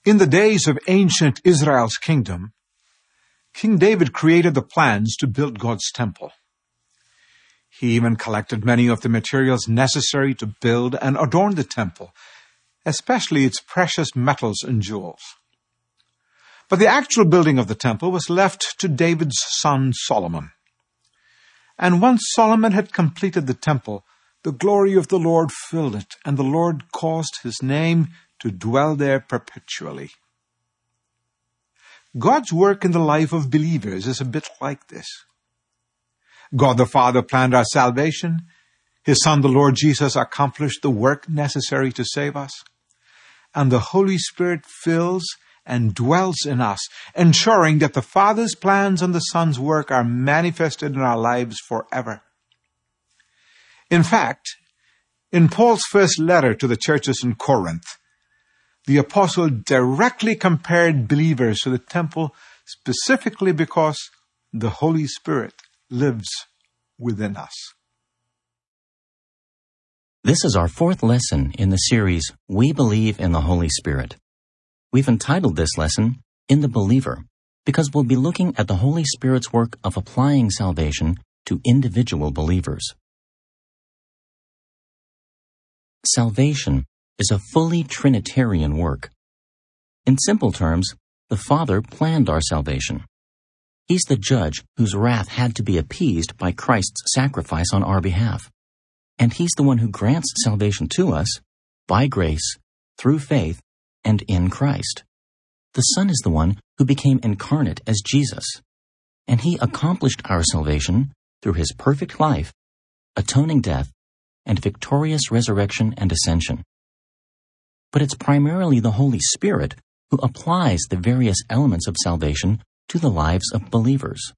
In the days of ancient Israel's kingdom, King David created the plans to build God's temple. He even collected many of the materials necessary to build and adorn the temple, especially its precious metals and jewels. But the actual building of the temple was left to David's son Solomon. And once Solomon had completed the temple, the glory of the Lord filled it, and the Lord caused his name to dwell there perpetually. God's work in the life of believers is a bit like this. God the Father planned our salvation. His Son, the Lord Jesus, accomplished the work necessary to save us. And the Holy Spirit fills and dwells in us, ensuring that the Father's plans and the Son's work are manifested in our lives forever. In fact, in Paul's first letter to the churches in Corinth, the apostle directly compared believers to the temple specifically because the Holy Spirit lives within us. This is our fourth lesson in the series, We Believe in the Holy Spirit. We've entitled this lesson, In the Believer, because we'll be looking at the Holy Spirit's work of applying salvation to individual believers. Salvation is a fully Trinitarian work. In simple terms, the Father planned our salvation. He's the judge whose wrath had to be appeased by Christ's sacrifice on our behalf. And He's the one who grants salvation to us by grace, through faith, and in Christ. The Son is the one who became incarnate as Jesus. And He accomplished our salvation through His perfect life, atoning death, and victorious resurrection and ascension. But it's primarily the Holy Spirit who applies the various elements of salvation to the lives of believers.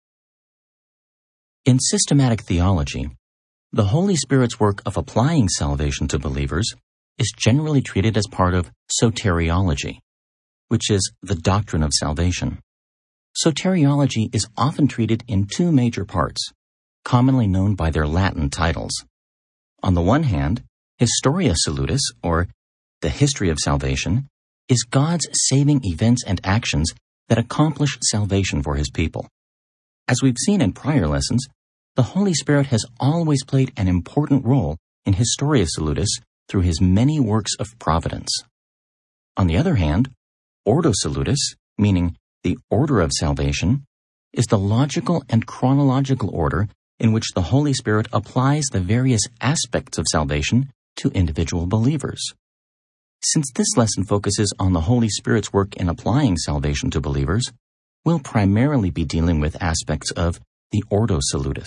In systematic theology, the Holy Spirit's work of applying salvation to believers is generally treated as part of soteriology, which is the doctrine of salvation. Soteriology is often treated in two major parts, commonly known by their Latin titles. On the one hand, Historia Salutis, or the history of salvation, is God's saving events and actions that accomplish salvation for His people. As we've seen in prior lessons, the Holy Spirit has always played an important role in Historia Salutis through His many works of providence. On the other hand, Ordo Salutis, meaning the order of salvation, is the logical and chronological order in which the Holy Spirit applies the various aspects of salvation to individual believers. Since this lesson focuses on the Holy Spirit's work in applying salvation to believers, we'll primarily be dealing with aspects of the Ordo Salutis.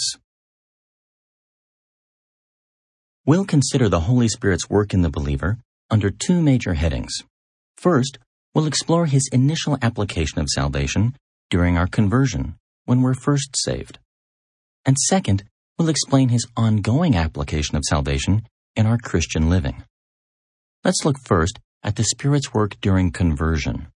We'll consider the Holy Spirit's work in the believer under two major headings. First, we'll explore His initial application of salvation during our conversion, when we're first saved. And second, we'll explain His ongoing application of salvation in our Christian living. Let's look first at the Spirit's work during conversion.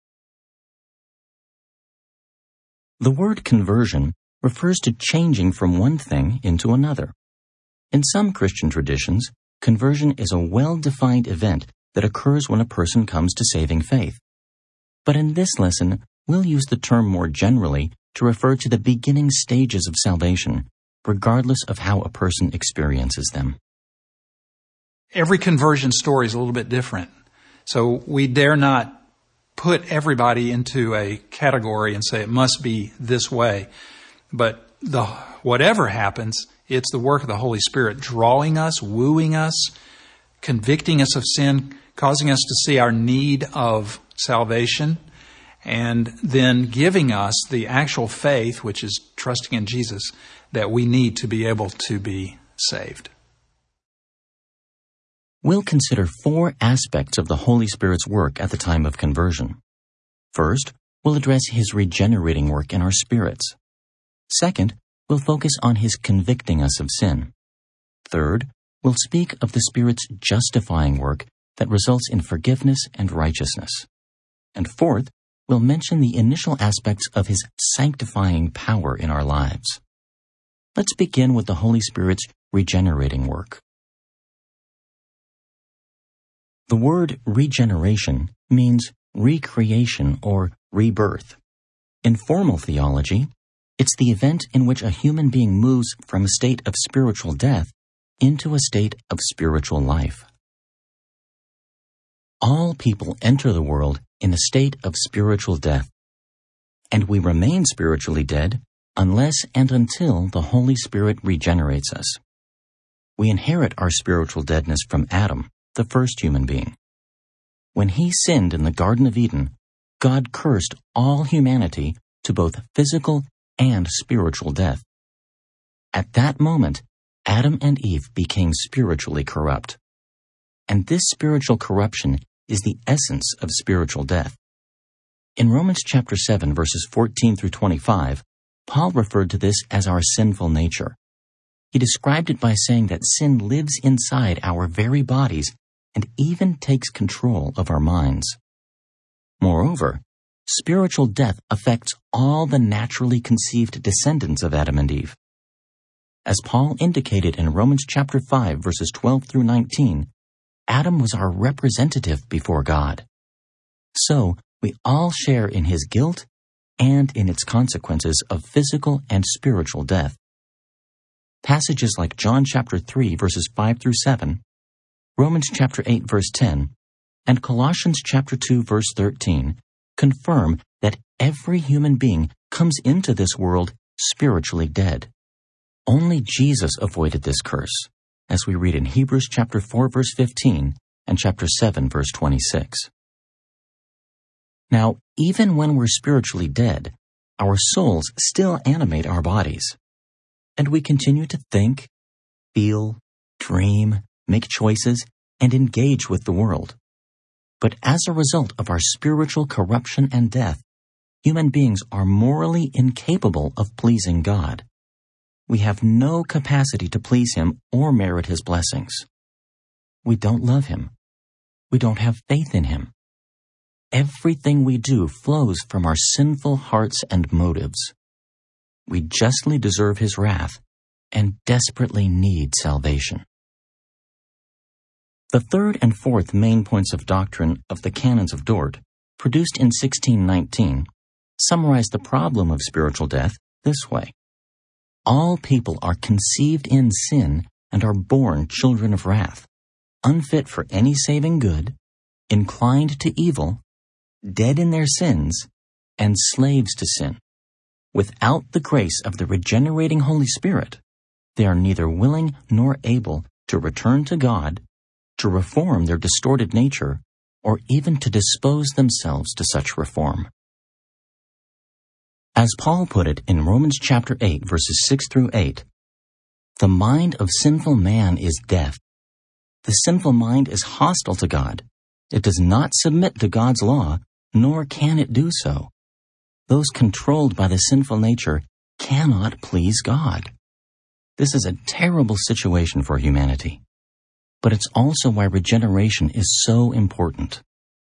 The word conversion refers to changing from one thing into another. In some Christian traditions, conversion is a well-defined event that occurs when a person comes to saving faith. But in this lesson, we'll use the term more generally to refer to the beginning stages of salvation, regardless of how a person experiences them. Every conversion story is a little bit different. So we dare not put everybody into a category and say it must be this way. But whatever happens, it's the work of the Holy Spirit drawing us, wooing us, convicting us of sin, causing us to see our need of salvation, and then giving us the actual faith, which is trusting in Jesus, that we need to be able to be saved. We'll consider four aspects of the Holy Spirit's work at the time of conversion. First, we'll address His regenerating work in our spirits. Second, we'll focus on His convicting us of sin. Third, we'll speak of the Spirit's justifying work that results in forgiveness and righteousness. And fourth, we'll mention the initial aspects of His sanctifying power in our lives. Let's begin with the Holy Spirit's regenerating work. The word regeneration means recreation or rebirth. In formal theology, it's the event in which a human being moves from a state of spiritual death into a state of spiritual life. All people enter the world in a state of spiritual death, and we remain spiritually dead unless and until the Holy Spirit regenerates us. We inherit our spiritual deadness from Adam, the first human being. When he sinned in the Garden of Eden, God cursed all humanity to both physical and spiritual death. At that moment, Adam and Eve became spiritually corrupt. And this spiritual corruption is the essence of spiritual death. In Romans chapter 7, verses 14 through 25, Paul referred to this as our sinful nature. He described it by saying that sin lives inside our very bodies and even takes control of our minds. Moreover, spiritual death affects all the naturally conceived descendants of Adam and Eve. As Paul indicated in Romans chapter 5, verses 12 through 19, Adam was our representative before God. So, we all share in his guilt and in its consequences of physical and spiritual death. Passages like John chapter 3, verses 5 through 7, Romans chapter 8, verse 10, and Colossians chapter 2, verse 13 confirm that every human being comes into this world spiritually dead. Only Jesus avoided this curse, as we read in Hebrews chapter 4, verse 15 and chapter 7, verse 26. Now, even when we're spiritually dead, our souls still animate our bodies, and we continue to think, feel, dream, make choices, and engage with the world. But as a result of our spiritual corruption and death, human beings are morally incapable of pleasing God. We have no capacity to please Him or merit His blessings. We don't love Him. We don't have faith in Him. Everything we do flows from our sinful hearts and motives. We justly deserve His wrath and desperately need salvation. The third and fourth main points of doctrine of the Canons of Dort, produced in 1619, summarize the problem of spiritual death this way. All people are conceived in sin and are born children of wrath, unfit for any saving good, inclined to evil, dead in their sins, and slaves to sin. Without the grace of the regenerating Holy Spirit, they are neither willing nor able to return to God, to reform their distorted nature, or even to dispose themselves to such reform. As Paul put it in Romans chapter 8, verses 6 through 8, the mind of sinful man is death. The sinful mind is hostile to God. It does not submit to God's law, nor can it do so. Those controlled by the sinful nature cannot please God. This is a terrible situation for humanity. But it's also why regeneration is so important.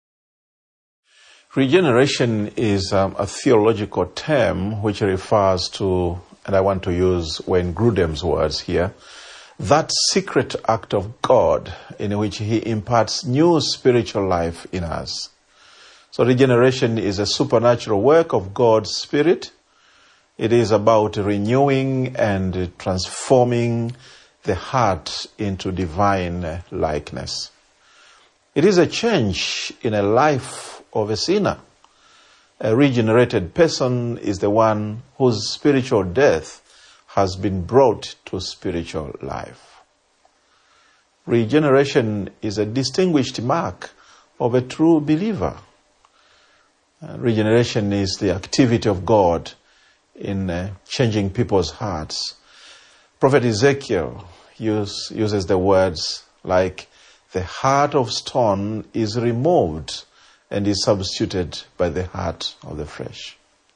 Regeneration is a theological term which refers to, and I want to use Wayne Grudem's words here, that secret act of God in which He imparts new spiritual life in us. So regeneration is a supernatural work of God's Spirit. It is about renewing and transforming the heart into divine likeness. It is a change in a life of a sinner. A regenerated person is the one whose spiritual death has been brought to spiritual life. Regeneration is a distinguished mark of a true believer. Regeneration is the activity of God in changing people's hearts. Prophet Ezekiel uses the words like, the heart of stone is removed and is substituted by the heart of the flesh.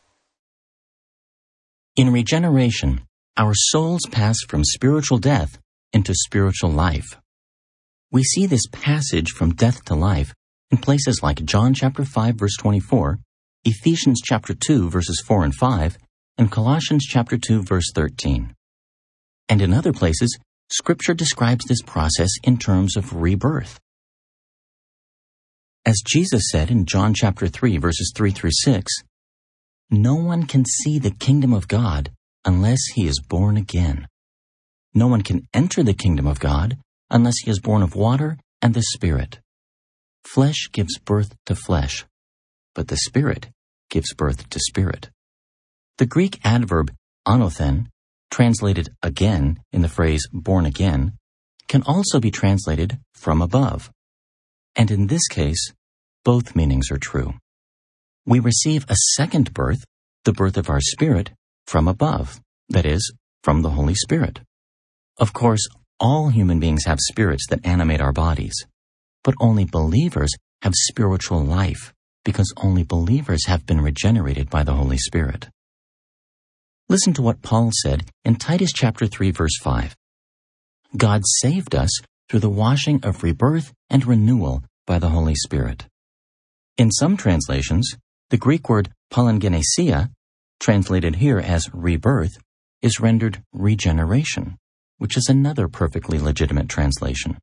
In regeneration, our souls pass from spiritual death into spiritual life. We see this passage from death to life in places like John chapter 5, verse 24, Ephesians chapter 2, verses 4 and 5, and Colossians chapter 2, verse 13. And in other places, Scripture describes this process in terms of rebirth. As Jesus said in John chapter 3, verses 3 through 6, "No one can see the kingdom of God unless he is born again. No one can enter the kingdom of God unless he is born of water and the Spirit. Flesh gives birth to flesh, but the Spirit gives birth to spirit." The Greek adverb anothen, translated again in the phrase born again, can also be translated from above. And in this case, both meanings are true. We receive a second birth, the birth of our spirit, from above, that is, from the Holy Spirit. Of course, all human beings have spirits that animate our bodies, but only believers have spiritual life, because only believers have been regenerated by the Holy Spirit. Listen to what Paul said in Titus chapter 3, verse 5. "God saved us through the washing of rebirth and renewal by the Holy Spirit." In some translations, the Greek word palingenesia, translated here as rebirth, is rendered regeneration, which is another perfectly legitimate translation.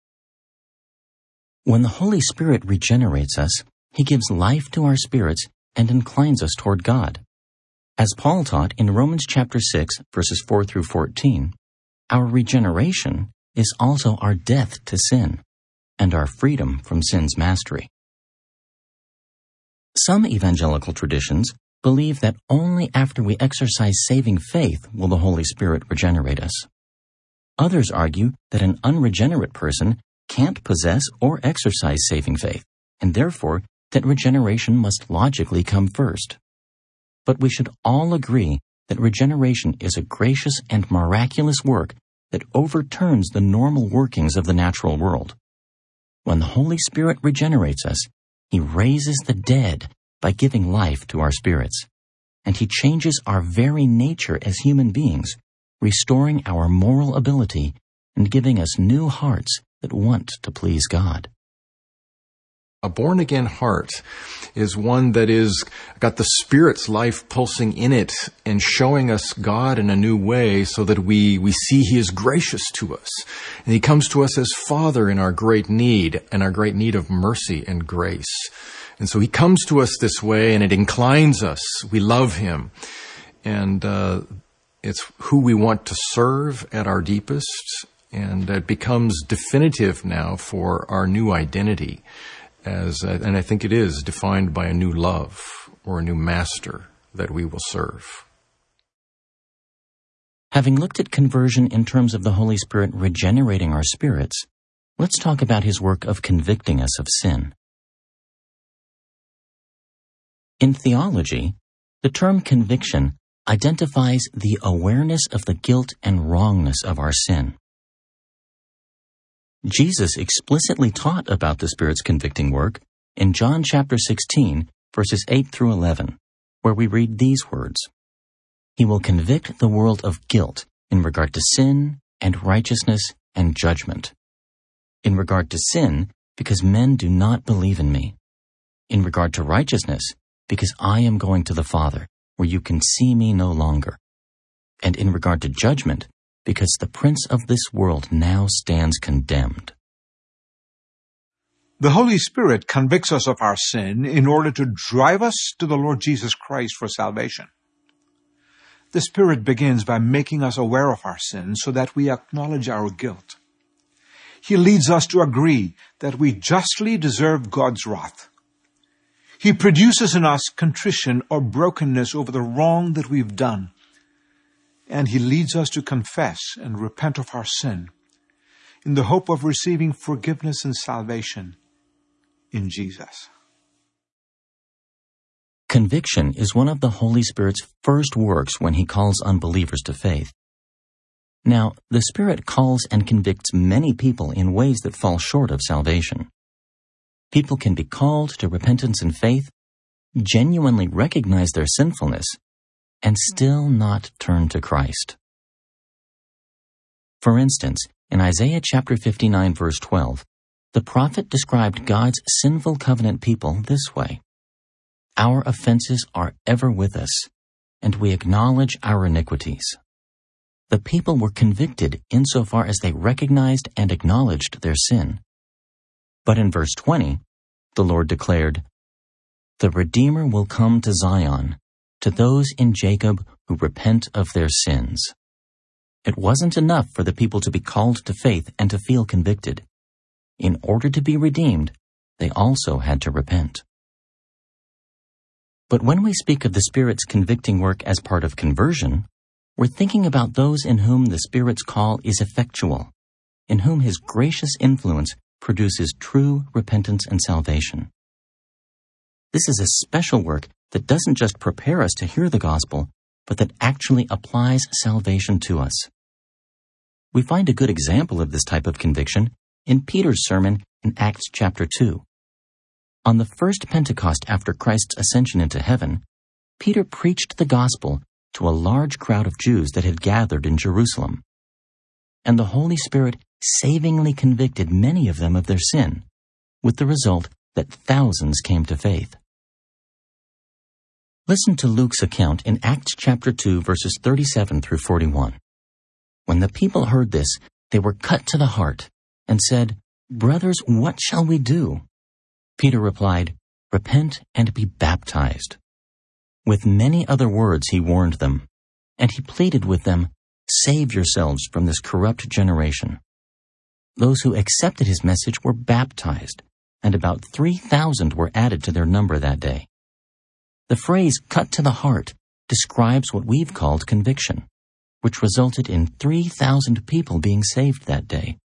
When the Holy Spirit regenerates us, He gives life to our spirits and inclines us toward God. As Paul taught in Romans chapter 6, verses 4 through 14, our regeneration is also our death to sin and our freedom from sin's mastery. Some evangelical traditions believe that only after we exercise saving faith will the Holy Spirit regenerate us. Others argue that an unregenerate person can't possess or exercise saving faith, and therefore that regeneration must logically come first. But we should all agree that regeneration is a gracious and miraculous work that overturns the normal workings of the natural world. When the Holy Spirit regenerates us, He raises the dead by giving life to our spirits, and He changes our very nature as human beings, restoring our moral ability and giving us new hearts that want to please God. A born-again heart is one that is got the Spirit's life pulsing in it and showing us God in a new way so that we see He is gracious to us. And He comes to us as Father in our great need and our great need of mercy and grace. And so He comes to us this way and it inclines us. We love Him. And it's who we want to serve at our deepest. And it becomes definitive now for our new identity. And I think it is defined by a new love or a new master that we will serve. Having looked at conversion in terms of the Holy Spirit regenerating our spirits, let's talk about His work of convicting us of sin. In theology, the term conviction identifies the awareness of the guilt and wrongness of our sin. Jesus explicitly taught about the Spirit's convicting work in John chapter 16, verses 8 through 11, where we read these words: "He will convict the world of guilt in regard to sin and righteousness and judgment. In regard to sin, because men do not believe in me. In regard to righteousness, because I am going to the Father, where you can see me no longer. And in regard to judgment, because the prince of this world now stands condemned." The Holy Spirit convicts us of our sin in order to drive us to the Lord Jesus Christ for salvation. The Spirit begins by making us aware of our sin so that we acknowledge our guilt. He leads us to agree that we justly deserve God's wrath. He produces in us contrition or brokenness over the wrong that we've done. And He leads us to confess and repent of our sin in the hope of receiving forgiveness and salvation in Jesus. Conviction is one of the Holy Spirit's first works when He calls unbelievers to faith. Now, the Spirit calls and convicts many people in ways that fall short of salvation. People can be called to repentance and faith, genuinely recognize their sinfulness, and still not turn to Christ. For instance, in Isaiah chapter 59, verse 12, the prophet described God's sinful covenant people this way: "Our offenses are ever with us, and we acknowledge our iniquities." The people were convicted insofar as they recognized and acknowledged their sin. But in verse 20, the Lord declared, "The Redeemer will come to Zion, to those in Jacob who repent of their sins." It wasn't enough for the people to be called to faith and to feel convicted. In order to be redeemed, they also had to repent. But when we speak of the Spirit's convicting work as part of conversion, we're thinking about those in whom the Spirit's call is effectual, in whom His gracious influence produces true repentance and salvation. This is a special work that doesn't just prepare us to hear the gospel, but that actually applies salvation to us. We find a good example of this type of conviction in Peter's sermon in Acts chapter 2. On the first Pentecost after Christ's ascension into heaven, Peter preached the gospel to a large crowd of Jews that had gathered in Jerusalem. And the Holy Spirit savingly convicted many of them of their sin, with the result that thousands came to faith. Listen to Luke's account in Acts chapter 2, verses 37 through 41. When the people heard this, they were cut to the heart and said, "Brothers, what shall we do?" Peter replied, "Repent and be baptized." With many other words he warned them, and he pleaded with them, "Save yourselves from this corrupt generation." Those who accepted his message were baptized, and about 3,000 were added to their number that day. The phrase "cut to the heart" describes what we've called conviction, which resulted in 3,000 people being saved that day.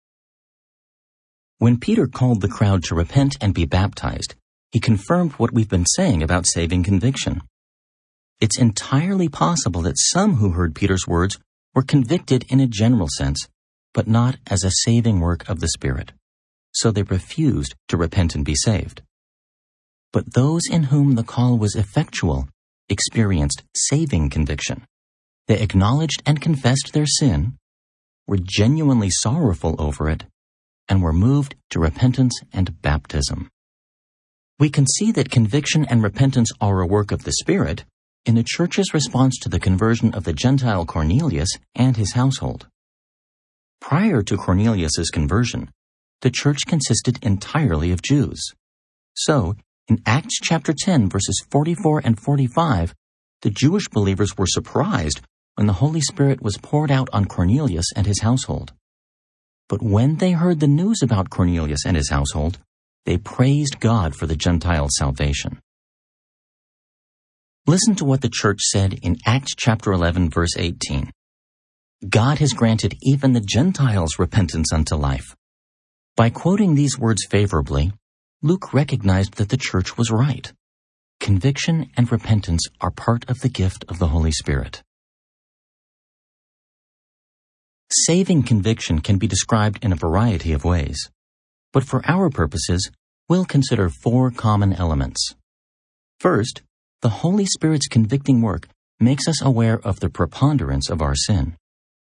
When Peter called the crowd to repent and be baptized, he confirmed what we've been saying about saving conviction. It's entirely possible that some who heard Peter's words were convicted in a general sense, but not as a saving work of the Spirit. So they refused to repent and be saved. But those in whom the call was effectual experienced saving conviction. They acknowledged and confessed their sin, were genuinely sorrowful over it, and were moved to repentance and baptism. We can see that conviction and repentance are a work of the Spirit in the church's response to the conversion of the Gentile Cornelius and his household. Prior to Cornelius' conversion, the church consisted entirely of Jews. So, in Acts chapter 10, verses 44 and 45, the Jewish believers were surprised when the Holy Spirit was poured out on Cornelius and his household. But when they heard the news about Cornelius and his household, they praised God for the Gentile salvation. Listen to what the church said in Acts chapter 11, verse 18. God has granted even the Gentiles repentance unto life. By quoting these words favorably, Luke recognized that the church was right. Conviction and repentance are part of the gift of the Holy Spirit. Saving conviction can be described in a variety of ways, but for our purposes, we'll consider 4 common elements. First, the Holy Spirit's convicting work makes us aware of the preponderance of our sin.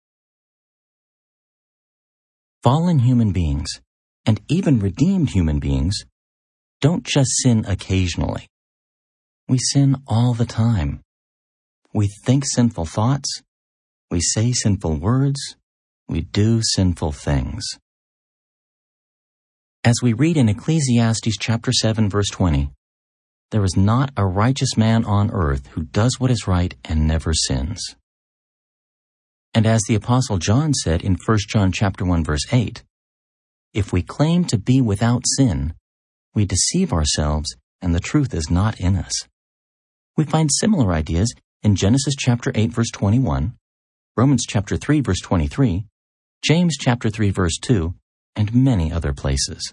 Fallen human beings, and even redeemed human beings, don't just sin occasionally. We sin all the time. We think sinful thoughts, we say sinful words, we do sinful things. As we read in Ecclesiastes chapter 7, verse 20, "There is not a righteous man on earth who does what is right and never sins." And as the Apostle John said in 1 John chapter 1, verse 8, "If we claim to be without sin, we deceive ourselves and the truth is not in us." We find similar ideas in Genesis chapter 8, verse 21, Romans chapter 3, verse 23, James chapter 3, verse 2, and many other places.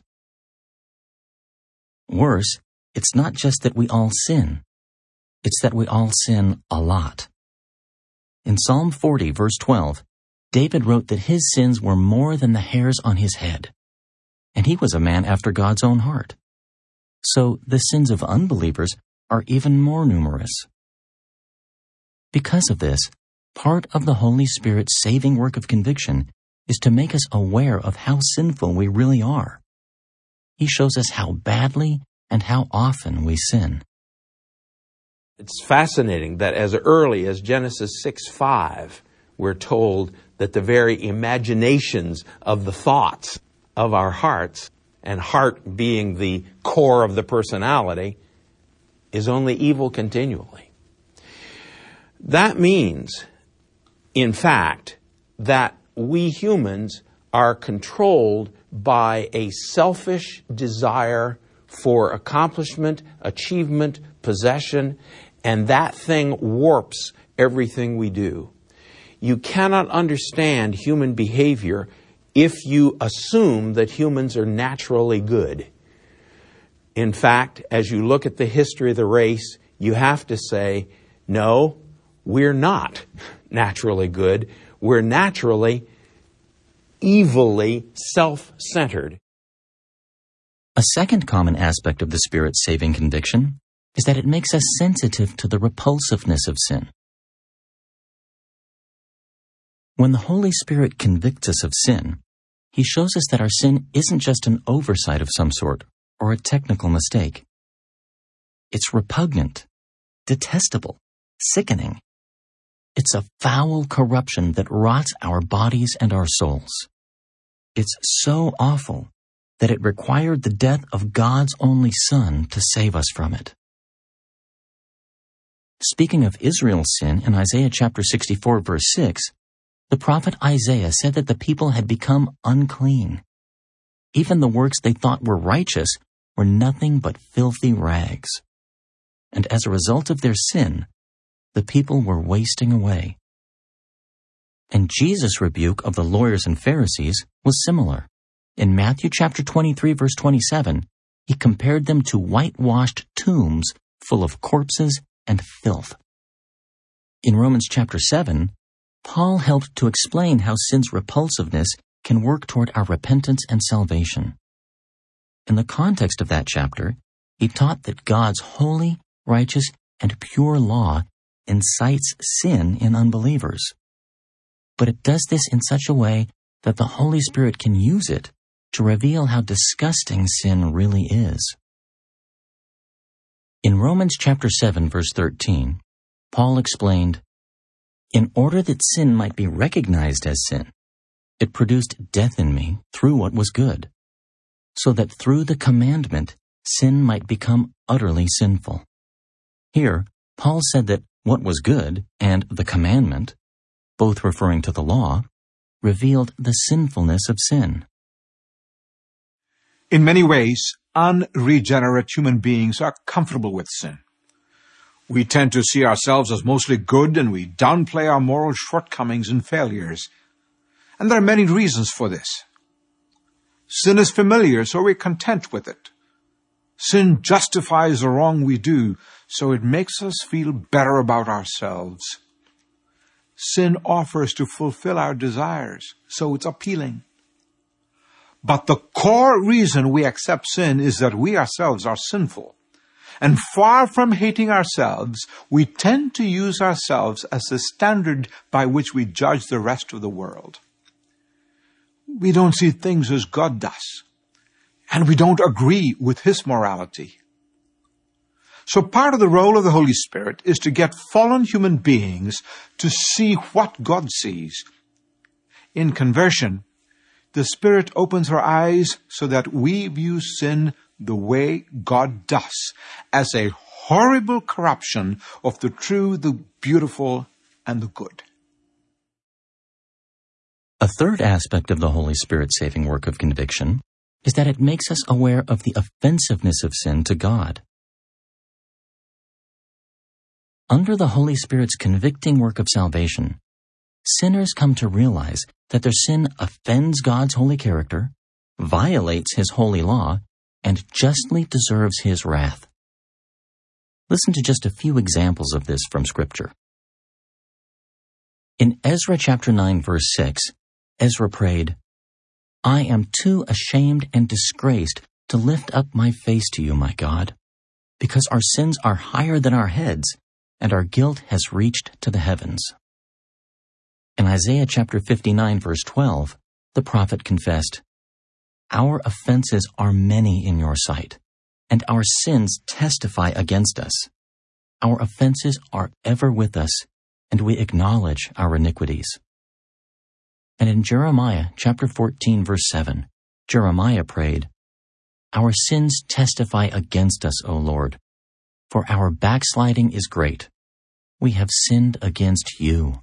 Worse, it's not just that we all sin. It's that we all sin a lot. In Psalm 40, verse 12, David wrote that his sins were more than the hairs on his head, and he was a man after God's own heart. So the sins of unbelievers are even more numerous. Because of this, part of the Holy Spirit's saving work of conviction is to make us aware of how sinful we really are. He shows us how badly and how often we sin. It's fascinating that as early as Genesis 6:5, we're told that the very imaginations of the thoughts of our hearts and heart being the core of the personality, is only evil continually. That means, in fact, that we humans are controlled by a selfish desire for accomplishment, achievement, possession, and that thing warps everything we do. You cannot understand human behavior if you assume that humans are naturally good. In fact, as you look at the history of the race, you have to say, no, we're not naturally good. We're naturally, evilly self-centered. A second common aspect of the Spirit's saving conviction is that it makes us sensitive to the repulsiveness of sin. When the Holy Spirit convicts us of sin, He shows us that our sin isn't just an oversight of some sort or a technical mistake. It's repugnant, detestable, sickening. It's a foul corruption that rots our bodies and our souls. It's so awful that it required the death of God's only Son to save us from it. Speaking of Israel's sin in Isaiah chapter 64, verse 6, the prophet Isaiah said that the people had become unclean. Even the works they thought were righteous were nothing but filthy rags. And as a result of their sin, the people were wasting away. And Jesus' rebuke of the lawyers and Pharisees was similar. In Matthew chapter 23, verse 27, He compared them to whitewashed tombs full of corpses and filth. In Romans chapter 7, Paul helped to explain how sin's repulsiveness can work toward our repentance and salvation. In the context of that chapter, he taught that God's holy, righteous, and pure law incites sin in unbelievers. But it does this in such a way that the Holy Spirit can use it to reveal how disgusting sin really is. In Romans chapter 7, verse 13, Paul explained, "In order that sin might be recognized as sin, it produced death in me through what was good, so that through the commandment sin might become utterly sinful." Here, Paul said that what was good and the commandment, both referring to the law, revealed the sinfulness of sin. In many ways, unregenerate human beings are comfortable with sin. We tend to see ourselves as mostly good, and we downplay our moral shortcomings and failures. And there are many reasons for this. Sin is familiar, so we're content with it. Sin justifies the wrong we do, so it makes us feel better about ourselves. Sin offers to fulfill our desires, so it's appealing. But the core reason we accept sin is that we ourselves are sinful. And far from hating ourselves, we tend to use ourselves as the standard by which we judge the rest of the world. We don't see things as God does, and we don't agree with His morality. So part of the role of the Holy Spirit is to get fallen human beings to see what God sees. In conversion, the Spirit opens our eyes so that we view sin the way God does, as a horrible corruption of the true, the beautiful, and the good. A third aspect of the Holy Spirit's saving work of conviction is that it makes us aware of the offensiveness of sin to God. Under the Holy Spirit's convicting work of salvation, sinners come to realize that their sin offends God's holy character, violates His holy law, and justly deserves His wrath. Listen to just a few examples of this from Scripture. In Ezra chapter 9, verse 6, Ezra prayed, "I am too ashamed and disgraced to lift up my face to you, my God, because our sins are higher than our heads, and our guilt has reached to the heavens." In Isaiah chapter 59, verse 12, the prophet confessed, "Our offenses are many in your sight, and our sins testify against us. Our offenses are ever with us, and we acknowledge our iniquities." And in Jeremiah chapter 14, verse 7, Jeremiah prayed, our sins testify against us, O Lord, for our backsliding is great. We have sinned against you.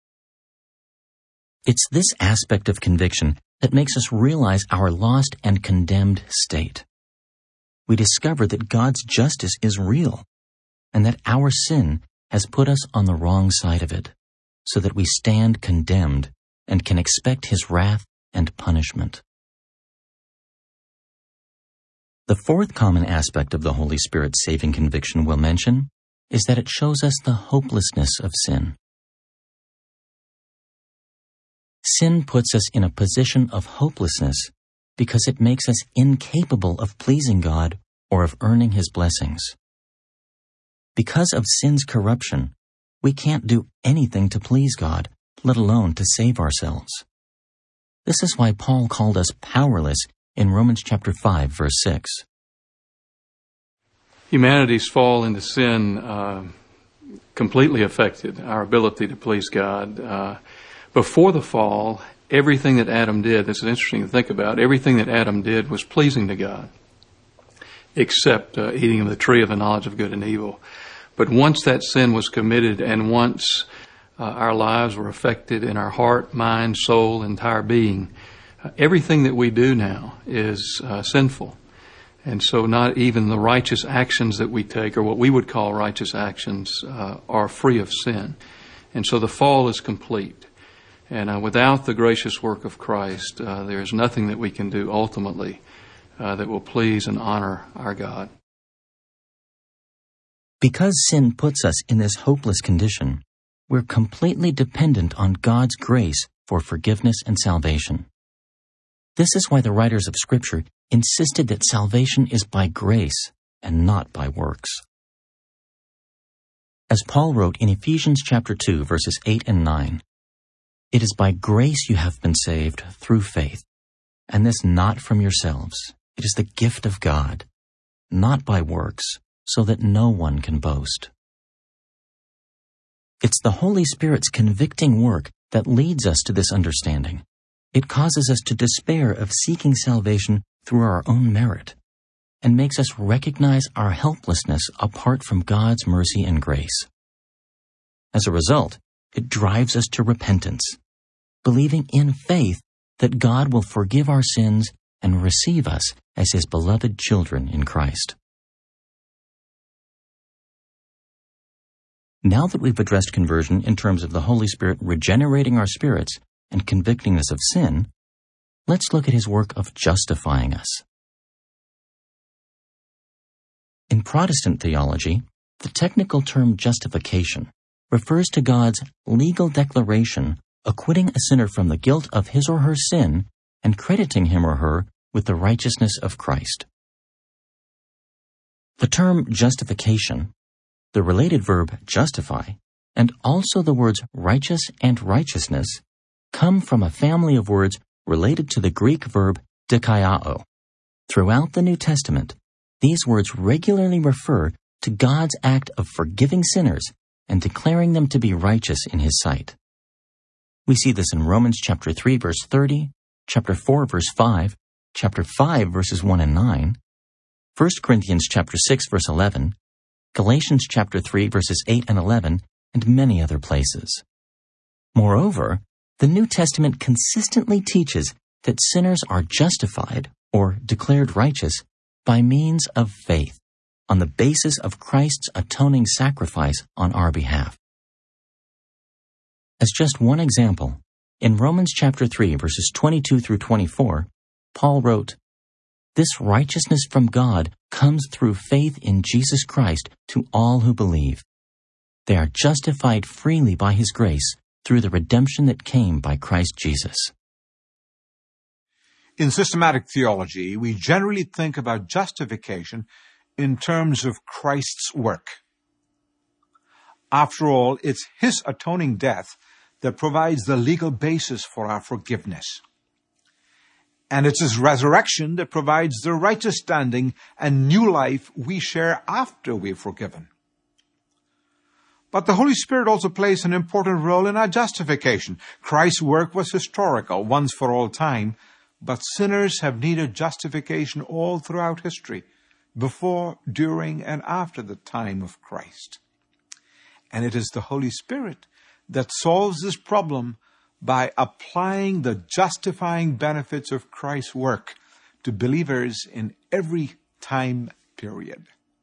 It's this aspect of conviction that makes us realize our lost and condemned state. We discover that God's justice is real, and that our sin has put us on the wrong side of it, so that we stand condemned and can expect His wrath and punishment. The fourth common aspect of the Holy Spirit's saving conviction we'll mention is that it shows us the hopelessness of sin. Sin puts us in a position of hopelessness because it makes us incapable of pleasing God or of earning His blessings. Because of sin's corruption, we can't do anything to please God, let alone to save ourselves. This is why Paul called us powerless in Romans chapter 5, verse 6. Humanity's fall into sin completely affected our ability to please God. Before the fall, everything that Adam did, this is interesting to think about, everything that Adam did was pleasing to God, except eating of the tree of the knowledge of good and evil. But once that sin was committed, and once our lives were affected in our heart, mind, soul, entire being, everything that we do now is sinful. And so not even the righteous actions that we take, or what we would call righteous actions, are free of sin. And so the fall is complete. And without the gracious work of Christ, there is nothing that we can do ultimately that will please and honor our God. Because sin puts us in this hopeless condition, we're completely dependent on God's grace for forgiveness and salvation. This is why the writers of Scripture insisted that salvation is by grace and not by works. As Paul wrote in Ephesians chapter 2, verses 8 and 9, "It is by grace you have been saved through faith, and this not from yourselves. It is the gift of God, not by works, so that no one can boast." It's the Holy Spirit's convicting work that leads us to this understanding. It causes us to despair of seeking salvation through our own merit, and makes us recognize our helplessness apart from God's mercy and grace. As a result, it drives us to repentance, believing in faith that God will forgive our sins and receive us as His beloved children in Christ. Now that we've addressed conversion in terms of the Holy Spirit regenerating our spirits and convicting us of sin, let's look at His work of justifying us. In Protestant theology, the technical term justification refers to God's legal declaration acquitting a sinner from the guilt of his or her sin and crediting him or her with the righteousness of Christ. The term justification, the related verb justify, and also the words righteous and righteousness come from a family of words related to the Greek verb dikaiao. Throughout the New Testament, these words regularly refer to God's act of forgiving sinners and declaring them to be righteous in His sight. We see this in Romans chapter 3, verse 30, chapter 4, verse 5, chapter 5, verses 1 and 9, 1 Corinthians chapter 6, verse 11, Galatians chapter 3, verses 8 and 11, and many other places. Moreover, the New Testament consistently teaches that sinners are justified, or declared righteous, by means of faith, on the basis of Christ's atoning sacrifice on our behalf. As just one example, in Romans chapter 3, verses 22 through 24, Paul wrote, "This righteousness from God comes through faith in Jesus Christ to all who believe. They are justified freely by His grace through the redemption that came by Christ Jesus." In systematic theology, we generally think about justification in terms of Christ's work. After all, it's His atoning death that provides the legal basis for our forgiveness. And it's His resurrection that provides the righteous standing and new life we share after we're forgiven. But the Holy Spirit also plays an important role in our justification. Christ's work was historical, once for all time, but sinners have needed justification all throughout history, before, during, and after the time of Christ. And it is the Holy Spirit that solves this problem by applying the justifying benefits of Christ's work to believers in every time period.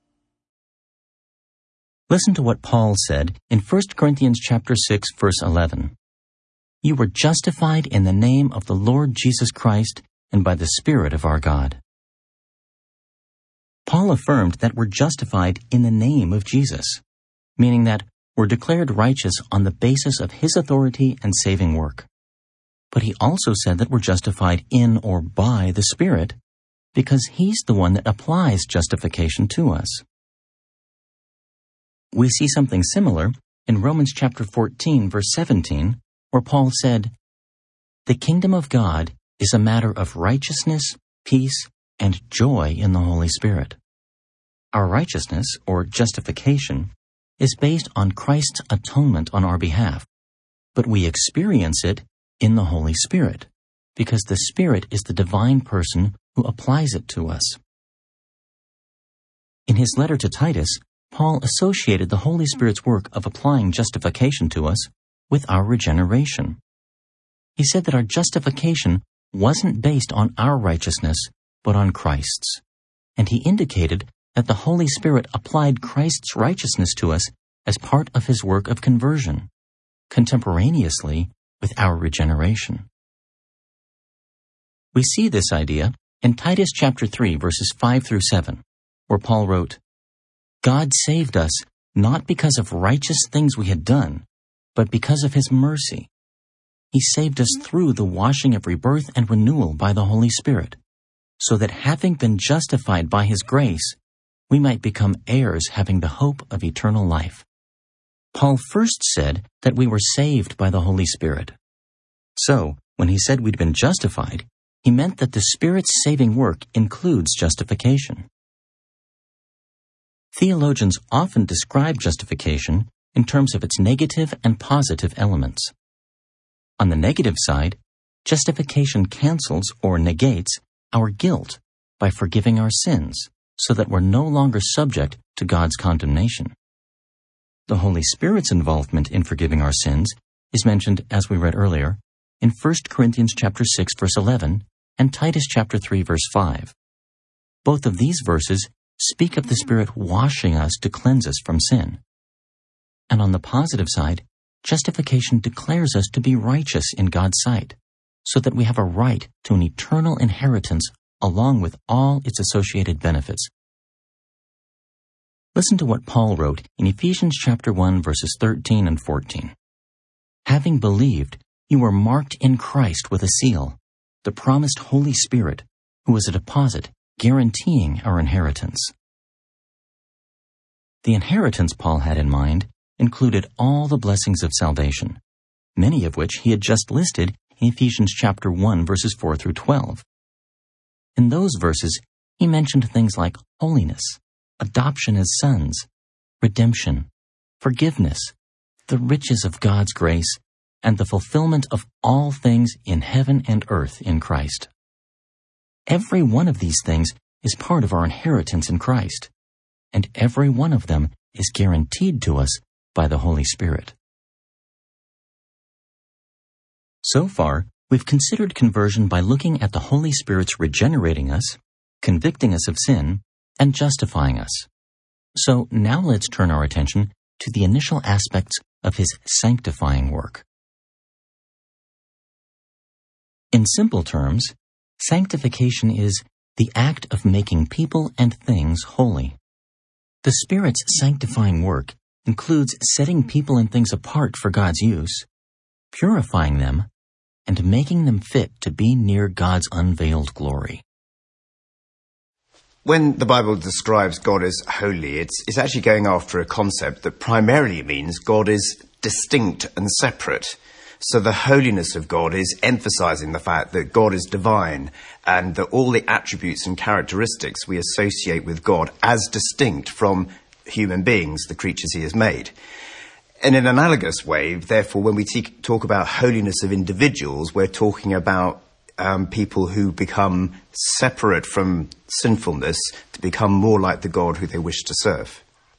Listen to what Paul said in 1 Corinthians chapter 6, verse 11. You were justified in the name of the Lord Jesus Christ and by the Spirit of our God. Paul affirmed that we're justified in the name of Jesus, meaning that we're declared righteous on the basis of His authority and saving work. But he also said that we're justified in or by the Spirit because He's the one that applies justification to us. We see something similar in Romans chapter 14, verse 17, where Paul said, "The kingdom of God is a matter of righteousness, peace, and joy in the Holy Spirit." Our righteousness, or justification, is based on Christ's atonement on our behalf, but we experience it in the Holy Spirit, because the Spirit is the divine person who applies it to us. In his letter to Titus, Paul associated the Holy Spirit's work of applying justification to us with our regeneration. He said that our justification wasn't based on our righteousness, but on Christ's, and he indicated that the Holy Spirit applied Christ's righteousness to us as part of His work of conversion, contemporaneously with our regeneration. We see this idea in Titus chapter 3, verses 5 through 7, where Paul wrote, "God saved us not because of righteous things we had done, but because of His mercy. He saved us through the washing of rebirth and renewal by the Holy Spirit, so that having been justified by His grace, we might become heirs having the hope of eternal life." Paul first said that we were saved by the Holy Spirit. So, when he said we'd been justified, he meant that the Spirit's saving work includes justification. Theologians often describe justification in terms of its negative and positive elements. On the negative side, justification cancels or negates our guilt by forgiving our sins, so that we're no longer subject to God's condemnation. The Holy Spirit's involvement in forgiving our sins is mentioned, as we read earlier, in 1 Corinthians chapter 6, verse 11, and Titus chapter 3, verse 5. Both of these verses speak of the Spirit washing us to cleanse us from sin. And on the positive side, justification declares us to be righteous in God's sight, so that we have a right to an eternal inheritance along with all its associated benefits. Listen to what Paul wrote in Ephesians chapter 1, verses 13 and 14. "Having believed, you were marked in Christ with a seal, the promised Holy Spirit, who is a deposit guaranteeing our inheritance." The inheritance Paul had in mind included all the blessings of salvation, many of which he had just listed in Ephesians chapter 1, verses 4 through 12. In those verses, he mentioned things like holiness, adoption as sons, redemption, forgiveness, the riches of God's grace, and the fulfillment of all things in heaven and earth in Christ. Every one of these things is part of our inheritance in Christ, and every one of them is guaranteed to us by the Holy Spirit. So far, we've considered conversion by looking at the Holy Spirit's regenerating us, convicting us of sin, and justifying us. So now let's turn our attention to the initial aspects of His sanctifying work. In simple terms, sanctification is the act of making people and things holy. The Spirit's sanctifying work includes setting people and things apart for God's use, purifying them, and making them fit to be near God's unveiled glory. When the Bible describes God as holy, it's actually going after a concept that primarily means God is distinct and separate. So the holiness of God is emphasizing the fact that God is divine and that all the attributes and characteristics we associate with God as distinct from human beings, the creatures He has made. In an analogous way, therefore, when we talk about holiness of individuals, we're talking about people who become separate from sinfulness to become more like the God who they wish to serve.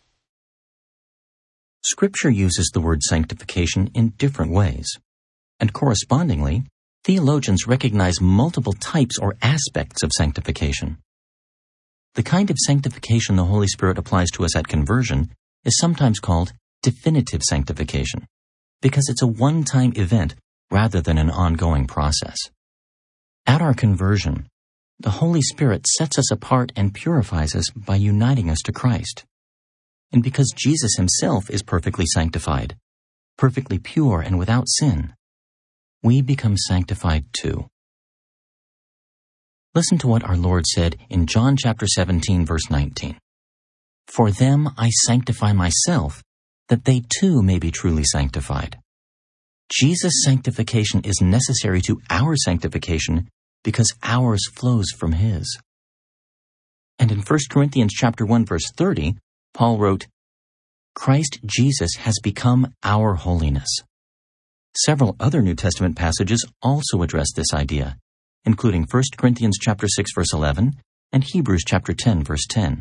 Scripture uses the word sanctification in different ways, and correspondingly, theologians recognize multiple types or aspects of sanctification. The kind of sanctification the Holy Spirit applies to us at conversion is sometimes called definitive sanctification, because it's a one-time event rather than an ongoing process. At our conversion, the Holy Spirit sets us apart and purifies us by uniting us to Christ. And because Jesus himself is perfectly sanctified, perfectly pure and without sin, we become sanctified too. Listen to what our Lord said in John chapter 17, verse 19. For them I sanctify myself, that they too may be truly sanctified. Jesus' sanctification is necessary to our sanctification because ours flows from his. And in 1 Corinthians chapter 1, verse 30, Paul wrote, Christ Jesus has become our holiness. Several other New Testament passages also address this idea, including 1 Corinthians chapter 6, verse 11, and Hebrews chapter 10, verse 10.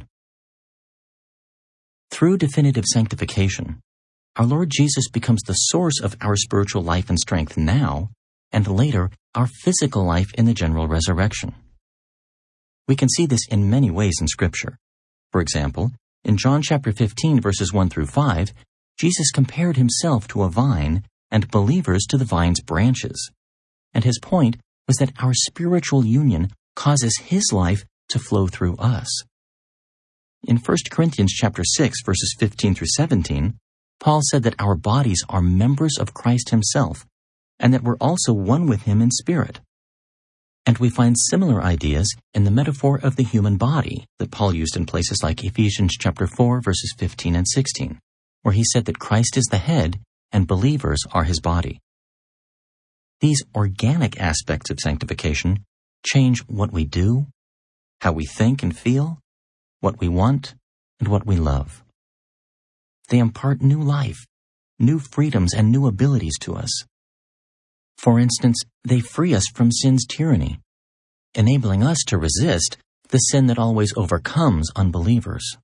Through definitive sanctification, our Lord Jesus becomes the source of our spiritual life and strength now, and later our physical life in the general resurrection. We can see this in many ways in Scripture. For example, in John chapter 15, verses 1 through 5, Jesus compared himself to a vine and believers to the vine's branches. And his point was that our spiritual union causes his life to flow through us. In 1 Corinthians chapter 6, verses 15 through 17, Paul said that our bodies are members of Christ himself, and that we're also one with him in spirit. And we find similar ideas in the metaphor of the human body that Paul used in places like Ephesians chapter 4, verses 15 and 16, where he said that Christ is the head and believers are his body. These organic aspects of sanctification change what we do, how we think and feel, what we want, and what we love. They impart new life, new freedoms, and new abilities to us. For instance, they free us from sin's tyranny, enabling us to resist the sin that always overcomes unbelievers.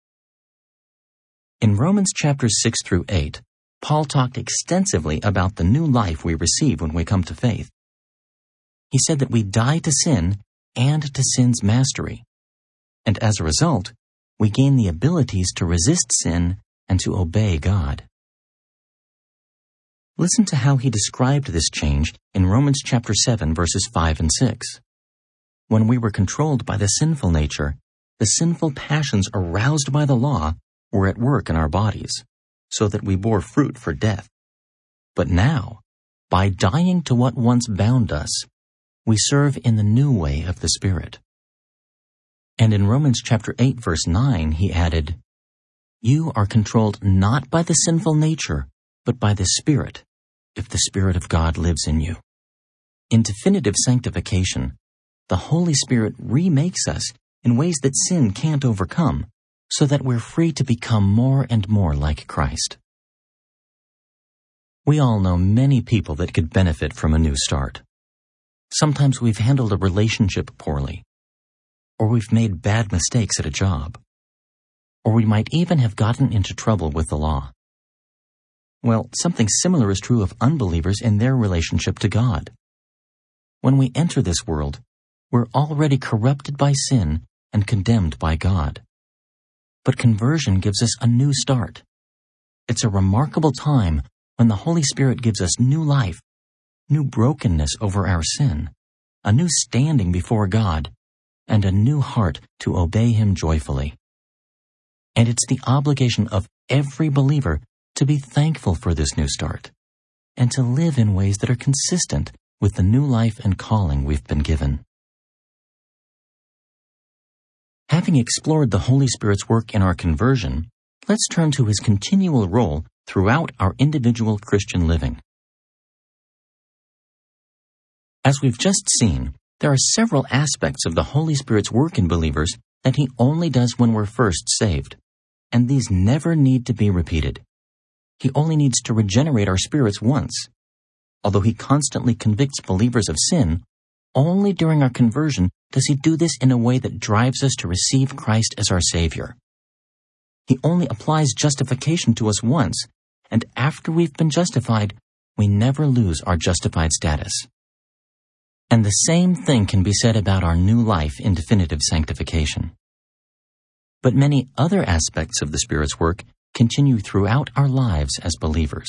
In Romans chapters 6 through 8, Paul talked extensively about the new life we receive when we come to faith. He said that we die to sin and to sin's mastery, and as a result, we gain the abilities to resist sin and to obey God. Listen to how he described this change in Romans chapter 7, verses 5 and 6. When we were controlled by the sinful nature, the sinful passions aroused by the law were at work in our bodies, so that we bore fruit for death. But now, by dying to what once bound us, we serve in the new way of the Spirit. And in Romans chapter 8, verse 9, he added, You are controlled not by the sinful nature, but by the Spirit, if the Spirit of God lives in you. In definitive sanctification, the Holy Spirit remakes us in ways that sin can't overcome, so that we're free to become more and more like Christ. We all know many people that could benefit from a new start. Sometimes we've handled a relationship poorly, or we've made bad mistakes at a job, or we might even have gotten into trouble with the law. Well, something similar is true of unbelievers in their relationship to God. When we enter this world, we're already corrupted by sin and condemned by God. But conversion gives us a new start. It's a remarkable time when the Holy Spirit gives us new life, new brokenness over our sin, a new standing before God, and a new heart to obey Him joyfully. And it's the obligation of every believer to be thankful for this new start, and to live in ways that are consistent with the new life and calling we've been given. Having explored the Holy Spirit's work in our conversion, let's turn to His continual role throughout our individual Christian living. As we've just seen, there are several aspects of the Holy Spirit's work in believers that He only does when we're first saved, and these never need to be repeated. He only needs to regenerate our spirits once. Although He constantly convicts believers of sin, only during our conversion does He do this in a way that drives us to receive Christ as our Savior. He only applies justification to us once, and after we've been justified, we never lose our justified status. And the same thing can be said about our new life in definitive sanctification. But many other aspects of the Spirit's work continue throughout our lives as believers.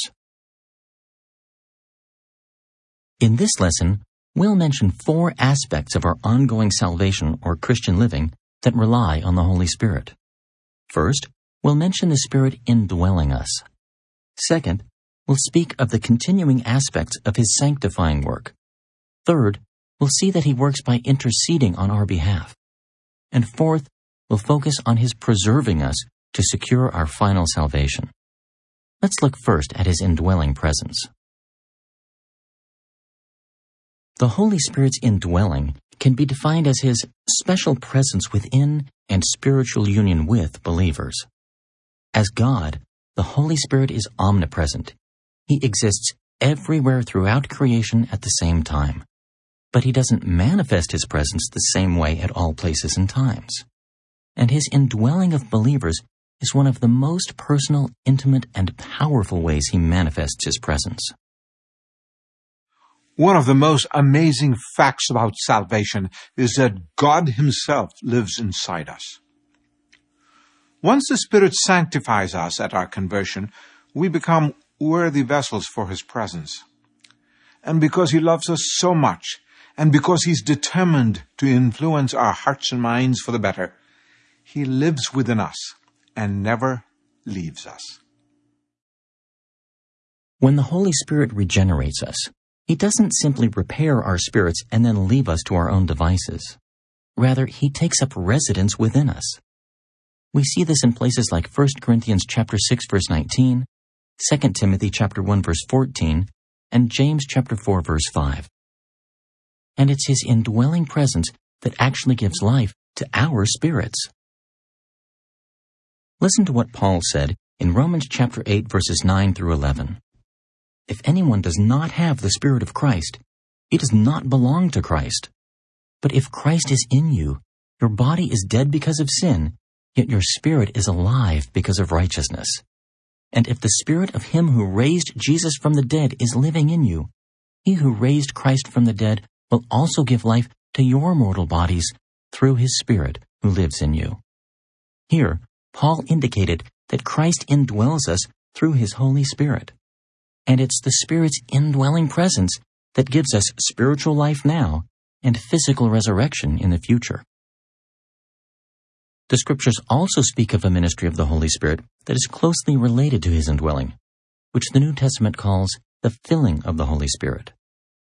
In this lesson, we'll mention 4 aspects of our ongoing salvation or Christian living that rely on the Holy Spirit. First, we'll mention the Spirit indwelling us. Second, we'll speak of the continuing aspects of His sanctifying work. Third, we'll see that He works by interceding on our behalf. And fourth, we'll focus on His preserving us to secure our final salvation. Let's look first at His indwelling presence. The Holy Spirit's indwelling can be defined as His special presence within and spiritual union with believers. As God, the Holy Spirit is omnipresent. He exists everywhere throughout creation at the same time. But He doesn't manifest His presence the same way at all places and times. And His indwelling of believers is one of the most personal, intimate, and powerful ways He manifests His presence. One of the most amazing facts about salvation is that God Himself lives inside us. Once the Spirit sanctifies us at our conversion, we become worthy vessels for His presence. And because He loves us so much, and because He's determined to influence our hearts and minds for the better, He lives within us and never leaves us. When the Holy Spirit regenerates us, He doesn't simply repair our spirits and then leave us to our own devices. Rather, He takes up residence within us. We see this in places like 1 Corinthians chapter 6 verse 19, 2 Timothy chapter 1 verse 14, and James chapter 4 verse 5. And it's His indwelling presence that actually gives life to our spirits. Listen to what Paul said in Romans chapter 8 verses 9 through 11. If anyone does not have the Spirit of Christ, he does not belong to Christ. But if Christ is in you, your body is dead because of sin, yet your spirit is alive because of righteousness. And if the Spirit of Him who raised Jesus from the dead is living in you, He who raised Christ from the dead will also give life to your mortal bodies through His Spirit who lives in you. Here, Paul indicated that Christ indwells us through His Holy Spirit. And it's the Spirit's indwelling presence that gives us spiritual life now and physical resurrection in the future. The Scriptures also speak of a ministry of the Holy Spirit that is closely related to His indwelling, which the New Testament calls the filling of the Holy Spirit.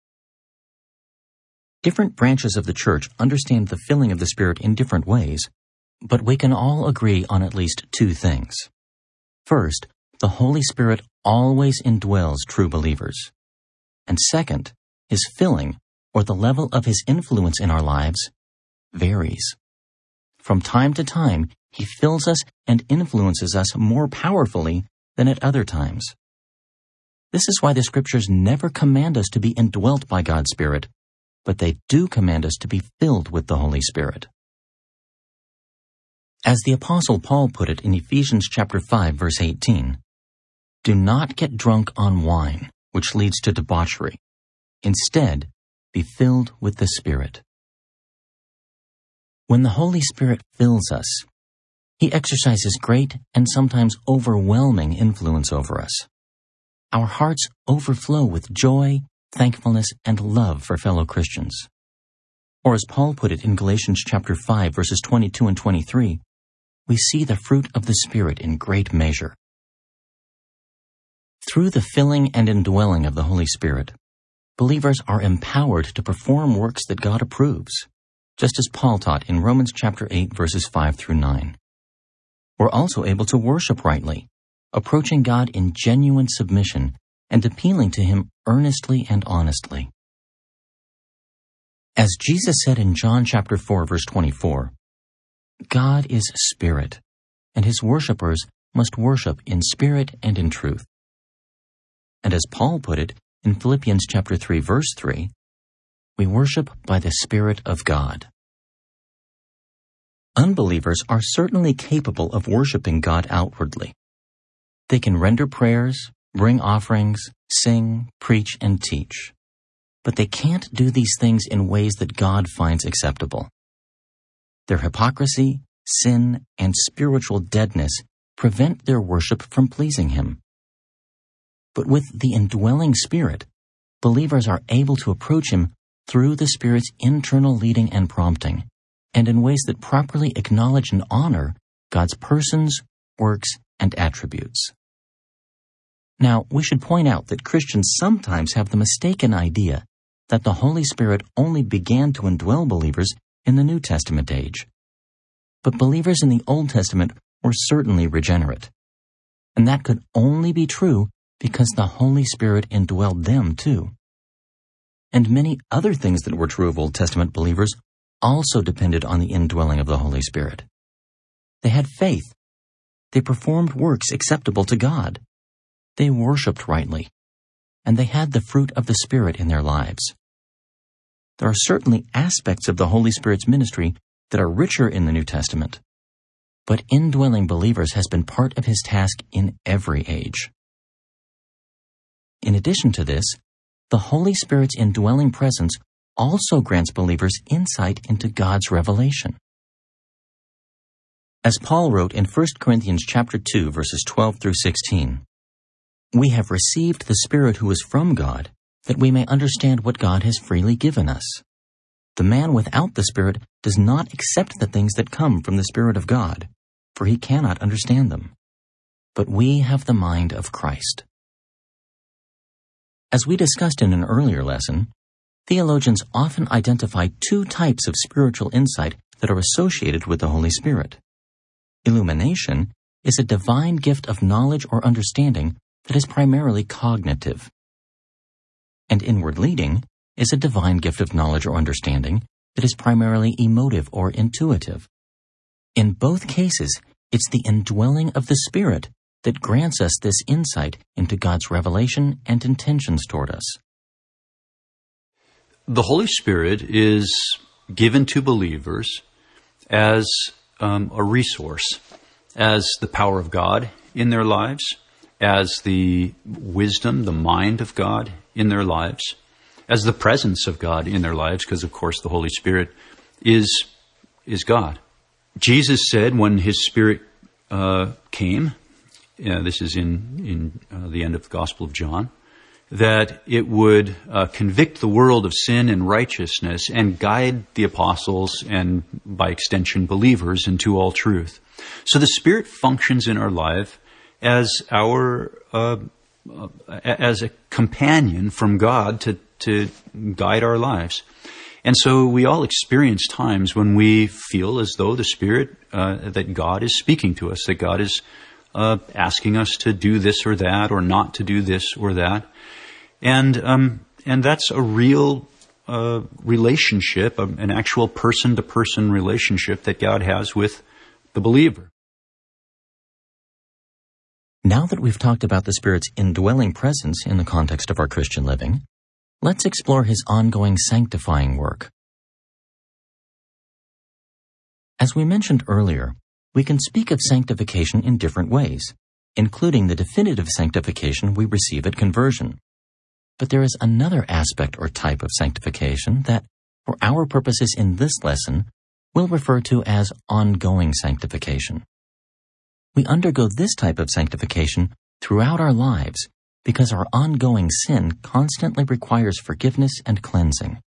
Different branches of the Church understand the filling of the Spirit in different ways, but we can all agree on at least 2 things. First, the Holy Spirit always indwells true believers. And second, His filling, or the level of His influence in our lives, varies. From time to time, He fills us and influences us more powerfully than at other times. This is why the Scriptures never command us to be indwelt by God's Spirit, but they do command us to be filled with the Holy Spirit. As the Apostle Paul put it in Ephesians chapter 5, verse 18, "Do not get drunk on wine, which leads to debauchery. Instead, be filled with the Spirit." When the Holy Spirit fills us, He exercises great and sometimes overwhelming influence over us. Our hearts overflow with joy, thankfulness, and love for fellow Christians. Or as Paul put it in Galatians chapter 5, verses 22 and 23, we see the fruit of the Spirit in great measure. Through the filling and indwelling of the Holy Spirit, believers are empowered to perform works that God approves, just as Paul taught in Romans chapter 8, verses 5 through 9. We're also able to worship rightly, approaching God in genuine submission and appealing to Him earnestly and honestly. As Jesus said in John chapter 4, verse 24, God is Spirit, and His worshipers must worship in spirit and in truth. And as Paul put it in Philippians chapter 3, verse 3, we worship by the Spirit of God. Unbelievers are certainly capable of worshiping God outwardly. They can render prayers, bring offerings, sing, preach, and teach. But they can't do these things in ways that God finds acceptable. Their hypocrisy, sin, and spiritual deadness prevent their worship from pleasing Him. But with the indwelling Spirit, believers are able to approach Him through the Spirit's internal leading and prompting, and in ways that properly acknowledge and honor God's persons, works, and attributes. Now, we should point out that Christians sometimes have the mistaken idea that the Holy Spirit only began to indwell believers in the New Testament age. But believers in the Old Testament were certainly regenerate. And that could only be true because the Holy Spirit indwelled them too. And many other things that were true of Old Testament believers also depended on the indwelling of the Holy Spirit. They had faith. They performed works acceptable to God. They worshiped rightly. And they had the fruit of the Spirit in their lives. There are certainly aspects of the Holy Spirit's ministry that are richer in the New Testament. But indwelling believers has been part of His task in every age. In addition to this, the Holy Spirit's indwelling presence also grants believers insight into God's revelation. As Paul wrote in 1 Corinthians chapter 2, verses 12 through 16, "We have received the Spirit who is from God, that we may understand what God has freely given us. The man without the Spirit does not accept the things that come from the Spirit of God, for he cannot understand them. But we have the mind of Christ." As we discussed in an earlier lesson, theologians often identify two types of spiritual insight that are associated with the Holy Spirit. Illumination is a divine gift of knowledge or understanding that is primarily cognitive. And inward leading is a divine gift of knowledge or understanding that is primarily emotive or intuitive. In both cases, it's the indwelling of the Spirit that grants us this insight into God's revelation and intentions toward us. The Holy Spirit is given to believers as a resource, as the power of God in their lives, as the wisdom, the mind of God in their lives, as the presence of God in their lives, because of course the Holy Spirit is God. Jesus said when His Spirit came, this is in the end of the Gospel of John, that it would convict the world of sin and righteousness and guide the apostles and, by extension, believers into all truth. So the Spirit functions in our life as as a companion from God to guide our lives. And so we all experience times when we feel as though the Spirit, that God is speaking to us, that God is asking us to do this or that, or not to do this or that. And that's a real relationship, an actual person-to-person relationship that God has with the believer. Now that we've talked about the Spirit's indwelling presence in the context of our Christian living, let's explore His ongoing sanctifying work. As we mentioned earlier, we can speak of sanctification in different ways, including the definitive sanctification we receive at conversion. But there is another aspect or type of sanctification that, for our purposes in this lesson, we'll refer to as ongoing sanctification. We undergo this type of sanctification throughout our lives because our ongoing sin constantly requires forgiveness and cleansing.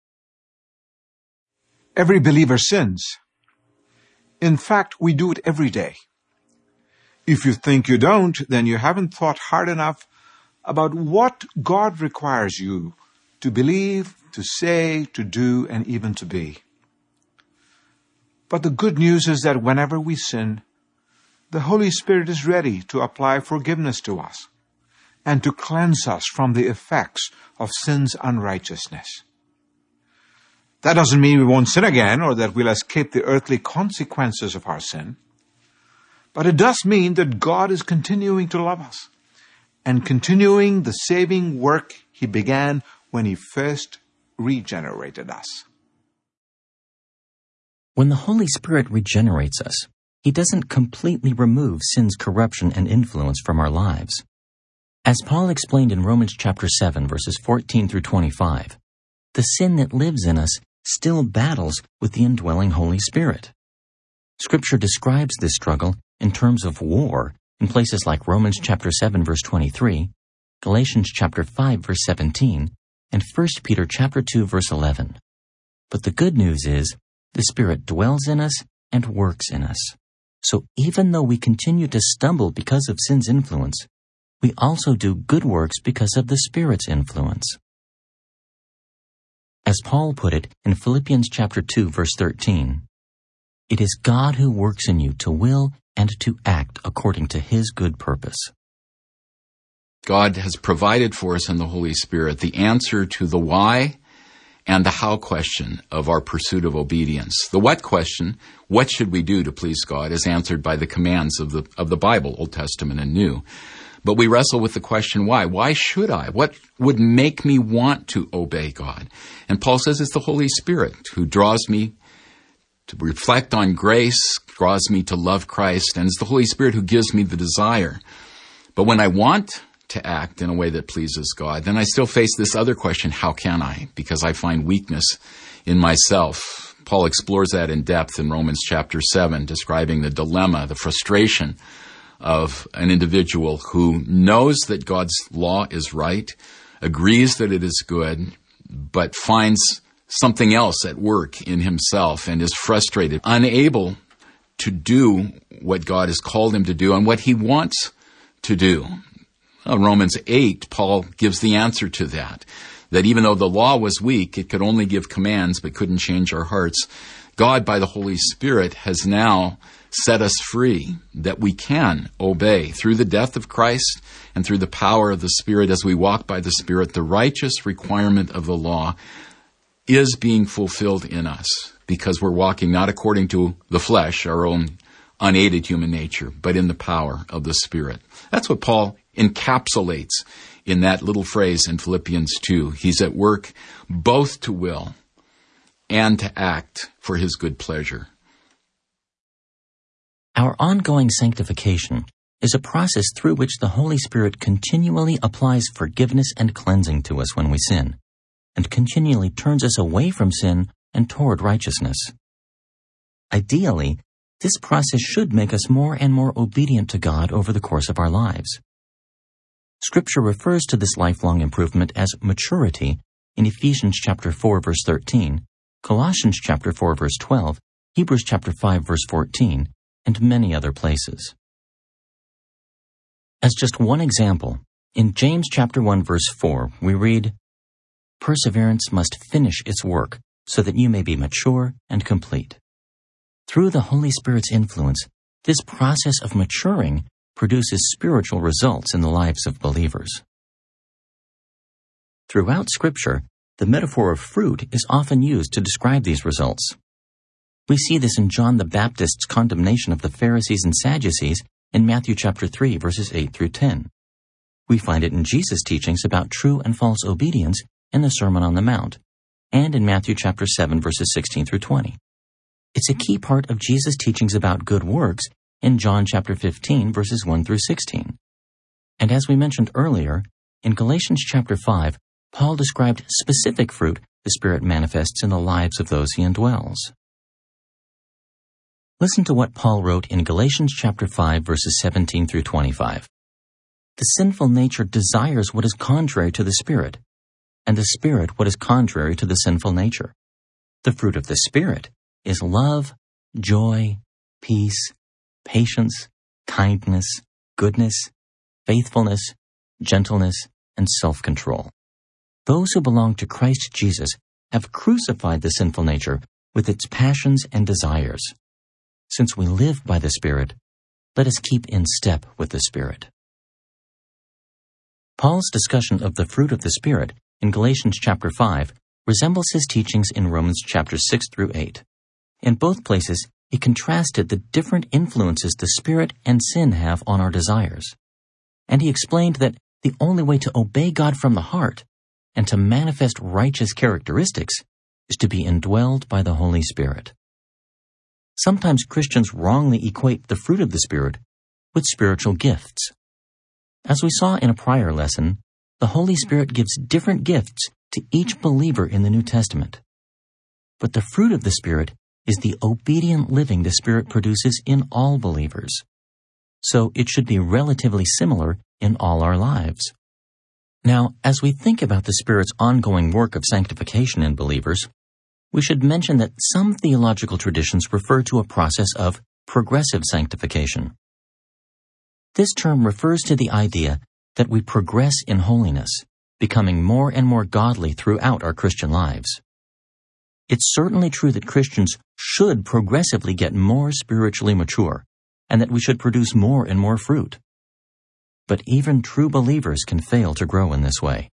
Every believer sins. In fact, we do it every day. If you think you don't, then you haven't thought hard enough about what God requires you to believe, to say, to do, and even to be. But the good news is that whenever we sin, the Holy Spirit is ready to apply forgiveness to us and to cleanse us from the effects of sin's unrighteousness. That doesn't mean we won't sin again or that we'll escape the earthly consequences of our sin. But it does mean that God is continuing to love us and continuing the saving work He began when He first regenerated us. When the Holy Spirit regenerates us, He doesn't completely remove sin's corruption and influence from our lives. As Paul explained in Romans chapter 7, verses 14 through 25, the sin that lives in us still battles with the indwelling Holy Spirit. Scripture describes this struggle in terms of war in places like Romans chapter 7, verse 23, Galatians chapter 5, verse 17, and 1 Peter chapter 2, verse 11. But the good news is, the Spirit dwells in us and works in us. So even though we continue to stumble because of sin's influence, we also do good works because of the Spirit's influence. As Paul put it in Philippians chapter 2, verse 13, "It is God who works in you to will and to act according to His good purpose." God has provided for us in the Holy Spirit the answer to the why and the how question of our pursuit of obedience. The what question, what should we do to please God, is answered by the commands of the Bible, Old Testament and New. But we wrestle with the question why. Why should I? What would make me want to obey God? And Paul says it's the Holy Spirit who draws me to reflect on grace, draws me to love Christ, and it's the Holy Spirit who gives me the desire. But when I want to act in a way that pleases God, then I still face this other question, how can I? Because I find weakness in myself. Paul explores that in depth in Romans chapter 7, describing the dilemma, the frustration of an individual who knows that God's law is right, agrees that it is good, but finds something else at work in himself and is frustrated, unable to do what God has called him to do and what he wants to do. Romans 8, Paul gives the answer to that even though the law was weak, it could only give commands but couldn't change our hearts. God, by the Holy Spirit, has now set us free, that we can obey through the death of Christ and through the power of the Spirit as we walk by the Spirit. The righteous requirement of the law is being fulfilled in us because we're walking not according to the flesh, our own unaided human nature, but in the power of the Spirit. That's what Paul encapsulates in that little phrase in Philippians 2. He's at work both to will and to act for his good pleasure. Our ongoing sanctification is a process through which the Holy Spirit continually applies forgiveness and cleansing to us when we sin, and continually turns us away from sin and toward righteousness. Ideally, this process should make us more and more obedient to God over the course of our lives. Scripture refers to this lifelong improvement as maturity in Ephesians chapter 4, verse 13, Colossians chapter 4, verse 12, Hebrews chapter 5, verse 14, and many other places. As just one example, in James chapter 1, verse 4, we read, "Perseverance must finish its work so that you may be mature and complete." Through the Holy Spirit's influence, this process of maturing produces spiritual results in the lives of believers. Throughout Scripture, the metaphor of fruit is often used to describe these results. We see this in John the Baptist's condemnation of the Pharisees and Sadducees in Matthew chapter 3, verses 8 through 10. We find it in Jesus' teachings about true and false obedience in the Sermon on the Mount, and in Matthew chapter 7, verses 16 through 20. It's a key part of Jesus' teachings about good works in John chapter 15, verses 1 through 16. And as we mentioned earlier, in Galatians chapter 5, Paul described specific fruit the Spirit manifests in the lives of those he indwells. Listen to what Paul wrote in Galatians chapter 5, verses 17 through 25. The sinful nature desires what is contrary to the Spirit, and the Spirit what is contrary to the sinful nature. The fruit of the Spirit is love, joy, peace, patience, kindness, goodness, faithfulness, gentleness, and self-control. Those who belong to Christ Jesus have crucified the sinful nature with its passions and desires. Since we live by the Spirit, let us keep in step with the Spirit. Paul's discussion of the fruit of the Spirit in Galatians chapter 5 resembles his teachings in Romans chapters 6 through 8. In both places, he contrasted the different influences the Spirit and sin have on our desires. And he explained that the only way to obey God from the heart and to manifest righteous characteristics is to be indwelled by the Holy Spirit. Sometimes Christians wrongly equate the fruit of the Spirit with spiritual gifts. As we saw in a prior lesson, the Holy Spirit gives different gifts to each believer in the New Testament. But the fruit of the Spirit is the obedient living the Spirit produces in all believers. So it should be relatively similar in all our lives. Now, as we think about the Spirit's ongoing work of sanctification in believers, we should mention that some theological traditions refer to a process of progressive sanctification. This term refers to the idea that we progress in holiness, becoming more and more godly throughout our Christian lives. It's certainly true that Christians should progressively get more spiritually mature, and that we should produce more and more fruit. But even true believers can fail to grow in this way.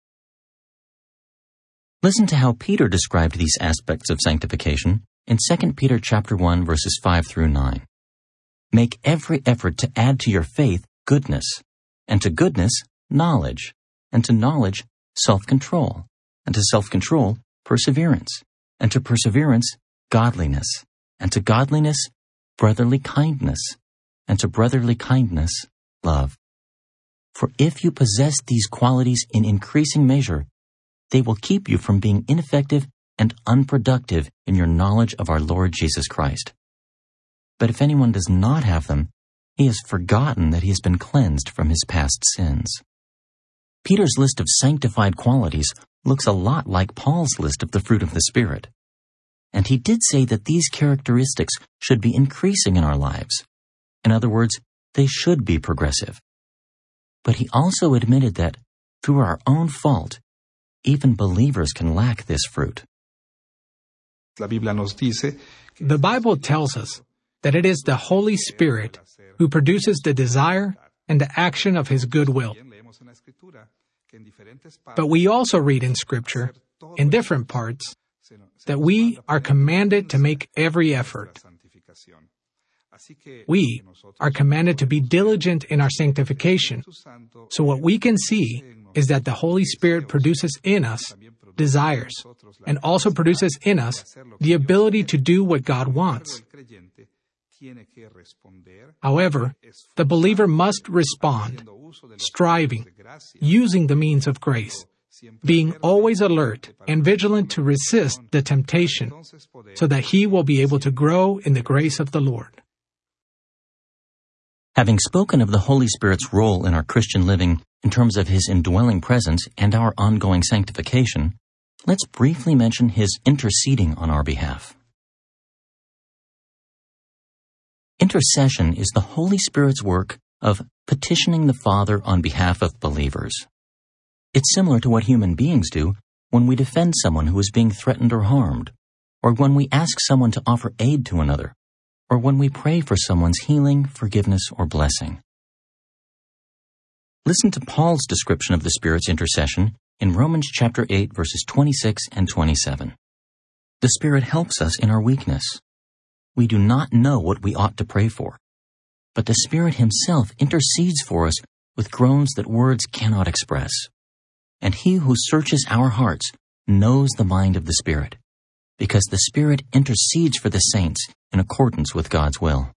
Listen to how Peter described these aspects of sanctification in 2 Peter chapter 1, verses 5 through 9. Make every effort to add to your faith goodness, and to goodness, knowledge, and to knowledge, self-control, and to self-control, perseverance, and to perseverance, godliness, and to godliness, brotherly kindness, and to brotherly kindness, love. For if you possess these qualities in increasing measure, they will keep you from being ineffective and unproductive in your knowledge of our Lord Jesus Christ. But if anyone does not have them, he has forgotten that he has been cleansed from his past sins. Peter's list of sanctified qualities looks a lot like Paul's list of the fruit of the Spirit. And he did say that these characteristics should be increasing in our lives. In other words, they should be progressive. But he also admitted that, through our own fault, even believers can lack this fruit. The Bible tells us that it is the Holy Spirit who produces the desire and the action of His good will. But we also read in Scripture, in different parts, that we are commanded to make every effort. We are commanded to be diligent in our sanctification. So what we can see is that the Holy Spirit produces in us desires, and also produces in us the ability to do what God wants. However, the believer must respond, striving, using the means of grace, being always alert and vigilant to resist the temptation, so that he will be able to grow in the grace of the Lord. Having spoken of the Holy Spirit's role in our Christian living in terms of His indwelling presence and our ongoing sanctification, let's briefly mention His interceding on our behalf. Intercession is the Holy Spirit's work of petitioning the Father on behalf of believers. It's similar to what human beings do when we defend someone who is being threatened or harmed, or when we ask someone to offer aid to another, or when we pray for someone's healing, forgiveness, or blessing. Listen to Paul's description of the Spirit's intercession in Romans chapter 8, verses 26 and 27. The Spirit helps us in our weakness. We do not know what we ought to pray for, but the Spirit Himself intercedes for us with groans that words cannot express. And He who searches our hearts knows the mind of the Spirit, because the Spirit intercedes for the saints in accordance with God's will.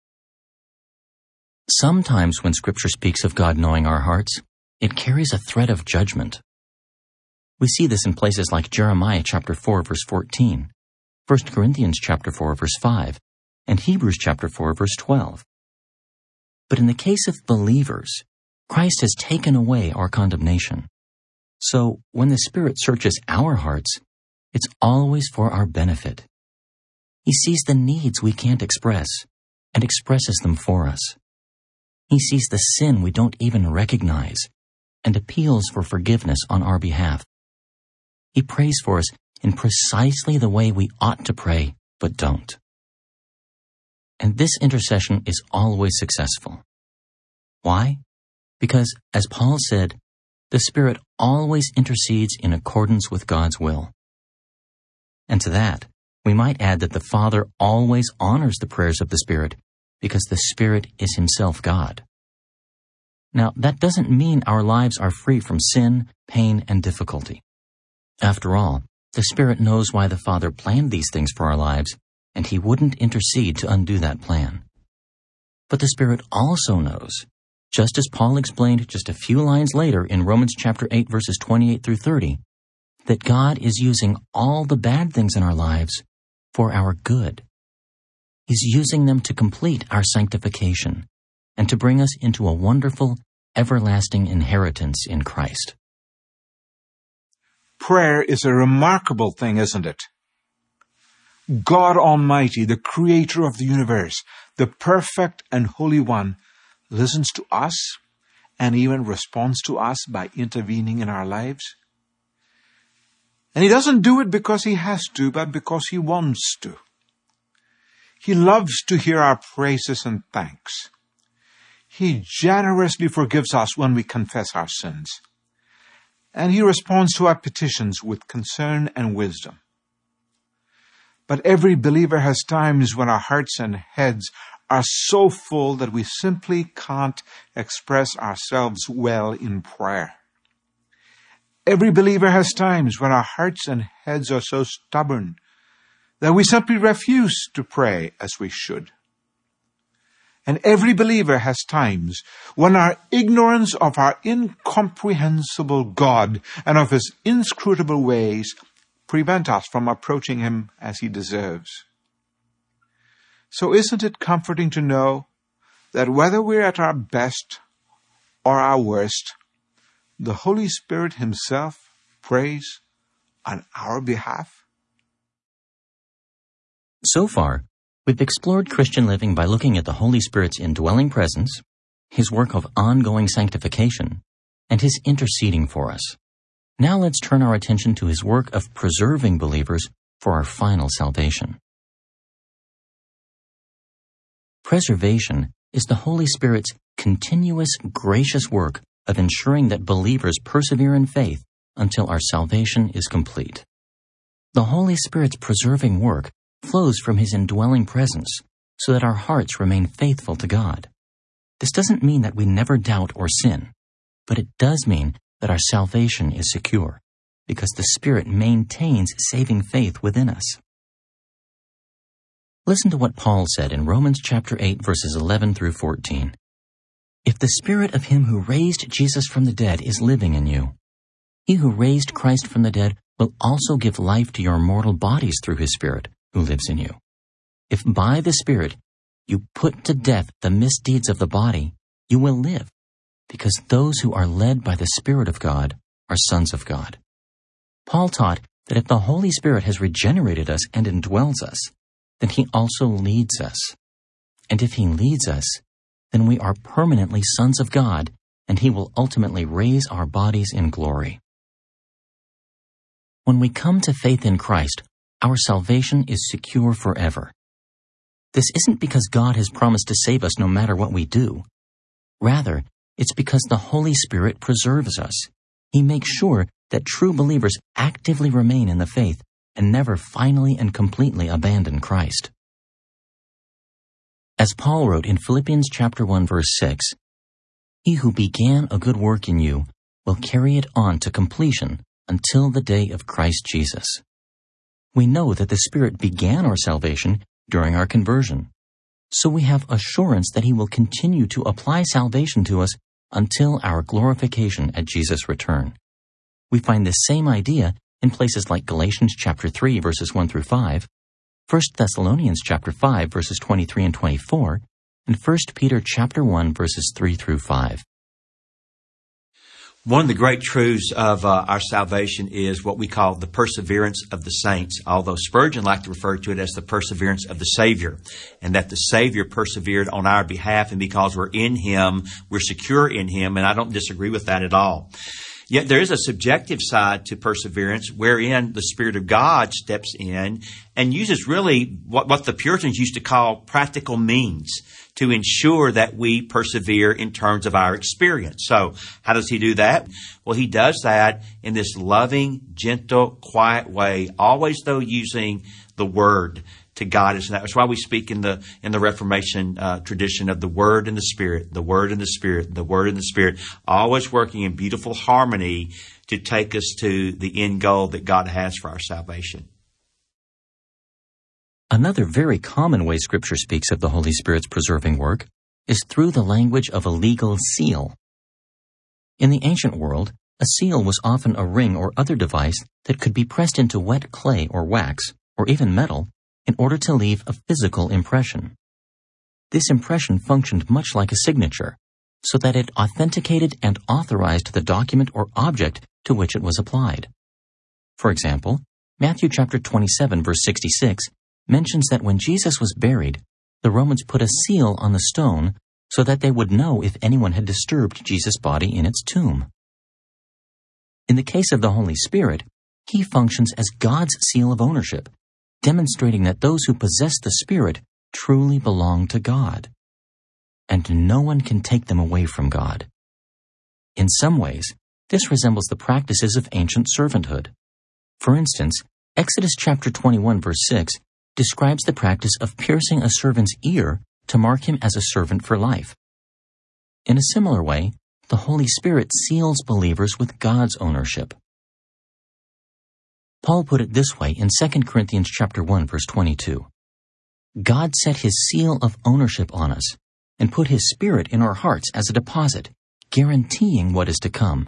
Sometimes when Scripture speaks of God knowing our hearts, it carries a thread of judgment. We see this in places like Jeremiah chapter 4, verse 14, 1 Corinthians chapter 4, verse 5, and Hebrews chapter 4, verse 12. But in the case of believers, Christ has taken away our condemnation. So when the Spirit searches our hearts, it's always for our benefit. He sees the needs we can't express and expresses them for us. He sees the sin we don't even recognize and appeals for forgiveness on our behalf. He prays for us in precisely the way we ought to pray, but don't. And this intercession is always successful. Why? Because, as Paul said, the Spirit always intercedes in accordance with God's will. And to that, we might add that the Father always honors the prayers of the Spirit because the Spirit is Himself God. Now, that doesn't mean our lives are free from sin, pain, and difficulty. After all, the Spirit knows why the Father planned these things for our lives, and He wouldn't intercede to undo that plan. But the Spirit also knows, just as Paul explained just a few lines later in Romans chapter 8, verses 28 through 30, that God is using all the bad things in our lives for our good. He's using them to complete our sanctification and to bring us into a wonderful, everlasting inheritance in Christ. Prayer is a remarkable thing, isn't it? God Almighty, the Creator of the universe, the perfect and Holy One, listens to us and even responds to us by intervening in our lives. And He doesn't do it because He has to, but because He wants to. He loves to hear our praises and thanks. He generously forgives us when we confess our sins. And He responds to our petitions with concern and wisdom. But every believer has times when our hearts and heads are so full that we simply can't express ourselves well in prayer. Every believer has times when our hearts and heads are so stubborn that we simply refuse to pray as we should. And every believer has times when our ignorance of our incomprehensible God and of His inscrutable ways prevent us from approaching Him as He deserves. So isn't it comforting to know that whether we're at our best or our worst, the Holy Spirit Himself prays on our behalf? So far, we've explored Christian living by looking at the Holy Spirit's indwelling presence, His work of ongoing sanctification, and His interceding for us. Now let's turn our attention to His work of preserving believers for our final salvation. Preservation is the Holy Spirit's continuous, gracious work of ensuring that believers persevere in faith until our salvation is complete. The Holy Spirit's preserving work flows from His indwelling presence so that our hearts remain faithful to God. This doesn't mean that we never doubt or sin, but it does mean that our salvation is secure because the Spirit maintains saving faith within us. Listen to what Paul said in Romans chapter 8, verses 11 through 14. If the Spirit of Him who raised Jesus from the dead is living in you, He who raised Christ from the dead will also give life to your mortal bodies through His Spirit who lives in you. If by the Spirit you put to death the misdeeds of the body, you will live, because those who are led by the Spirit of God are sons of God. Paul taught that if the Holy Spirit has regenerated us and indwells us, then He also leads us. And if He leads us, then we are permanently sons of God, and He will ultimately raise our bodies in glory. When we come to faith in Christ, our salvation is secure forever. This isn't because God has promised to save us no matter what we do. Rather, it's because the Holy Spirit preserves us. He makes sure that true believers actively remain in the faith and never finally and completely abandon Christ. As Paul wrote in Philippians chapter 1, verse 6, He who began a good work in you will carry it on to completion until the day of Christ Jesus. We know that the Spirit began our salvation during our conversion, so we have assurance that He will continue to apply salvation to us until our glorification at Jesus' return. We find the same idea in places like Galatians chapter 3, verses 1 through 5, 1 Thessalonians chapter 5, verses 23 and 24, and 1 Peter chapter 1, verses 3 through 5. One of the great truths of our salvation is what we call the perseverance of the saints, although Spurgeon liked to refer to it as the perseverance of the Savior, and that the Savior persevered on our behalf, and because we're in Him, we're secure in Him, and I don't disagree with that at all. Yet there is a subjective side to perseverance wherein the Spirit of God steps in and uses really what the Puritans used to call practical means to ensure that we persevere in terms of our experience. So how does He do that? Well, He does that in this loving, gentle, quiet way, always though using the Word to guide us. And that's why we speak in the Reformation tradition of the Word and the Spirit, the Word and the Spirit, the Word and the Spirit, always working in beautiful harmony to take us to the end goal that God has for our salvation. Another very common way Scripture speaks of the Holy Spirit's preserving work is through the language of a legal seal. In the ancient world, a seal was often a ring or other device that could be pressed into wet clay or wax, or even metal, in order to leave a physical impression. This impression functioned much like a signature, so that it authenticated and authorized the document or object to which it was applied. For example, Matthew chapter 27, verse 66 mentions that when Jesus was buried, the Romans put a seal on the stone so that they would know if anyone had disturbed Jesus' body in its tomb. In the case of the Holy Spirit, He functions as God's seal of ownership, demonstrating that those who possess the Spirit truly belong to God, and no one can take them away from God. In some ways, this resembles the practices of ancient servanthood. For instance, Exodus chapter 21, verse 6 describes the practice of piercing a servant's ear to mark him as a servant for life. In a similar way, the Holy Spirit seals believers with God's ownership. Paul put it this way in 2 Corinthians chapter 1, verse 22. God set His seal of ownership on us and put His Spirit in our hearts as a deposit, guaranteeing what is to come.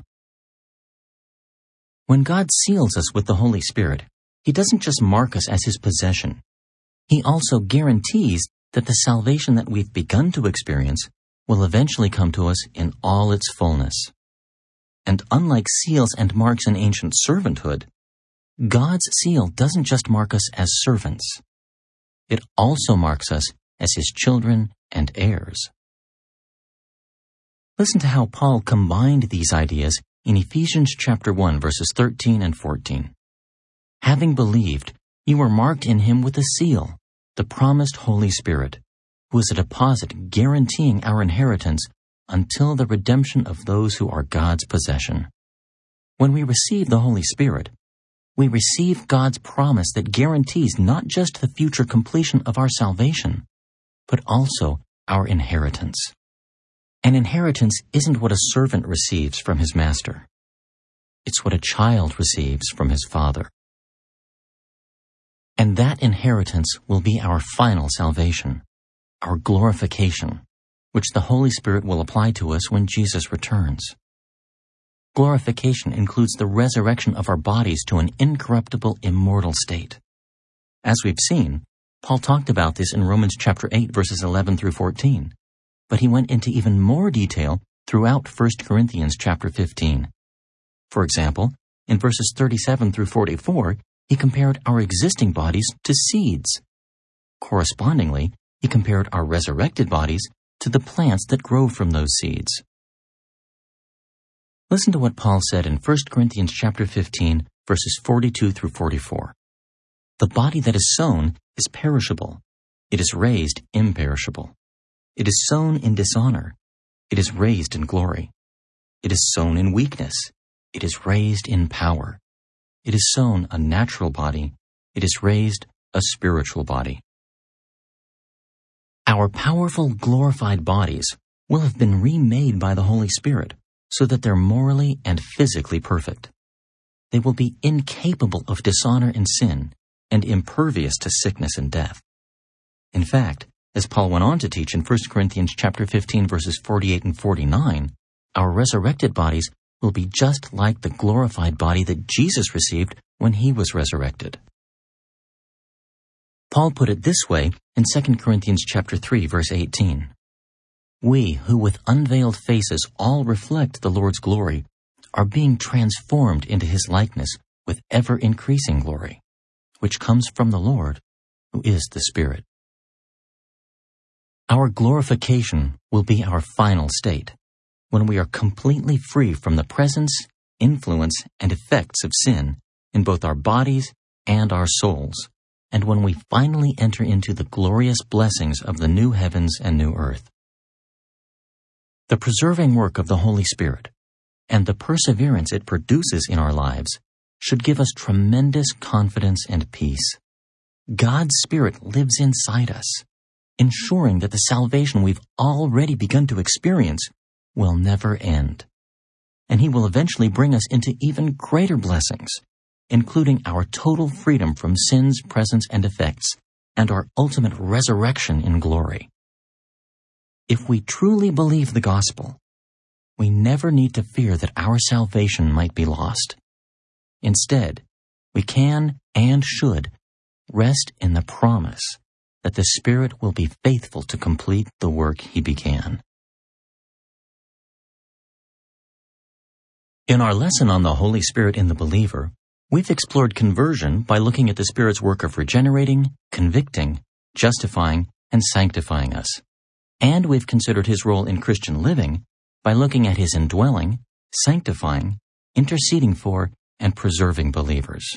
When God seals us with the Holy Spirit, He doesn't just mark us as His possession. He also guarantees that the salvation that we've begun to experience will eventually come to us in all its fullness. And unlike seals and marks in ancient servanthood, God's seal doesn't just mark us as servants. It also marks us as His children and heirs. Listen to how Paul combined these ideas in Ephesians chapter 1, verses 13 and 14. Having believed, you were marked in Him with a seal, the promised Holy Spirit, who is a deposit guaranteeing our inheritance until the redemption of those who are God's possession. When we receive the Holy Spirit, we receive God's promise that guarantees not just the future completion of our salvation, but also our inheritance. An inheritance isn't what a servant receives from his master. It's what a child receives from his father. And that inheritance will be our final salvation, our glorification, which the Holy Spirit will apply to us when Jesus returns. Glorification includes the resurrection of our bodies to an incorruptible, immortal state. As we've seen, Paul talked about this in Romans chapter 8, verses 11 through 14, but he went into even more detail throughout 1 Corinthians chapter 15. For example, in verses 37 through 44, he compared our existing bodies to seeds. Correspondingly, he compared our resurrected bodies to the plants that grow from those seeds. Listen to what Paul said in 1 Corinthians chapter 15, verses 42 through 44. The body that is sown is perishable. It is raised imperishable. It is sown in dishonor. It is raised in glory. It is sown in weakness. It is raised in power. It is sown a natural body. It is raised a spiritual body. Our powerful, glorified bodies will have been remade by the Holy Spirit so that they're morally and physically perfect. They will be incapable of dishonor and sin and impervious to sickness and death. In fact, as Paul went on to teach in 1 Corinthians chapter 15, verses 48 and 49, our resurrected bodies will be just like the glorified body that Jesus received when He was resurrected. Paul put it this way in 2 Corinthians chapter 3, verse 18. We, who with unveiled faces all reflect the Lord's glory, are being transformed into His likeness with ever-increasing glory, which comes from the Lord, who is the Spirit. Our glorification will be our final state, when we are completely free from the presence, influence, and effects of sin in both our bodies and our souls, and when we finally enter into the glorious blessings of the new heavens and new earth. The preserving work of the Holy Spirit and the perseverance it produces in our lives should give us tremendous confidence and peace. God's Spirit lives inside us, ensuring that the salvation we've already begun to experience will never end. And He will eventually bring us into even greater blessings, including our total freedom from sin's presence and effects, and our ultimate resurrection in glory. If we truly believe the gospel, we never need to fear that our salvation might be lost. Instead, we can and should rest in the promise that the Spirit will be faithful to complete the work He began. In our lesson on the Holy Spirit in the believer, we've explored conversion by looking at the Spirit's work of regenerating, convicting, justifying, and sanctifying us. And we've considered His role in Christian living by looking at His indwelling, sanctifying, interceding for, and preserving believers.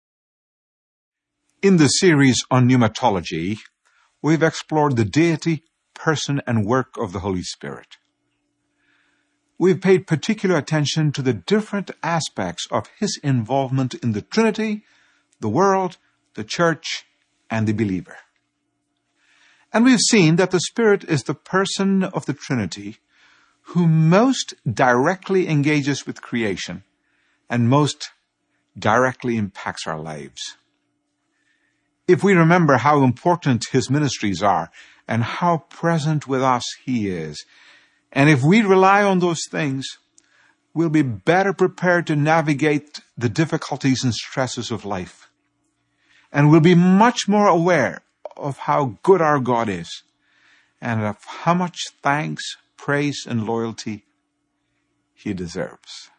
In the series on pneumatology, we've explored the deity, person, and work of the Holy Spirit. We've paid particular attention to the different aspects of His involvement in the Trinity, the world, the church, and the believer. And we've seen that the Spirit is the person of the Trinity who most directly engages with creation and most directly impacts our lives. If we remember how important His ministries are and how present with us He is, and if we rely on those things, we'll be better prepared to navigate the difficulties and stresses of life. And we'll be much more aware of how good our God is and of how much thanks, praise, and loyalty He deserves.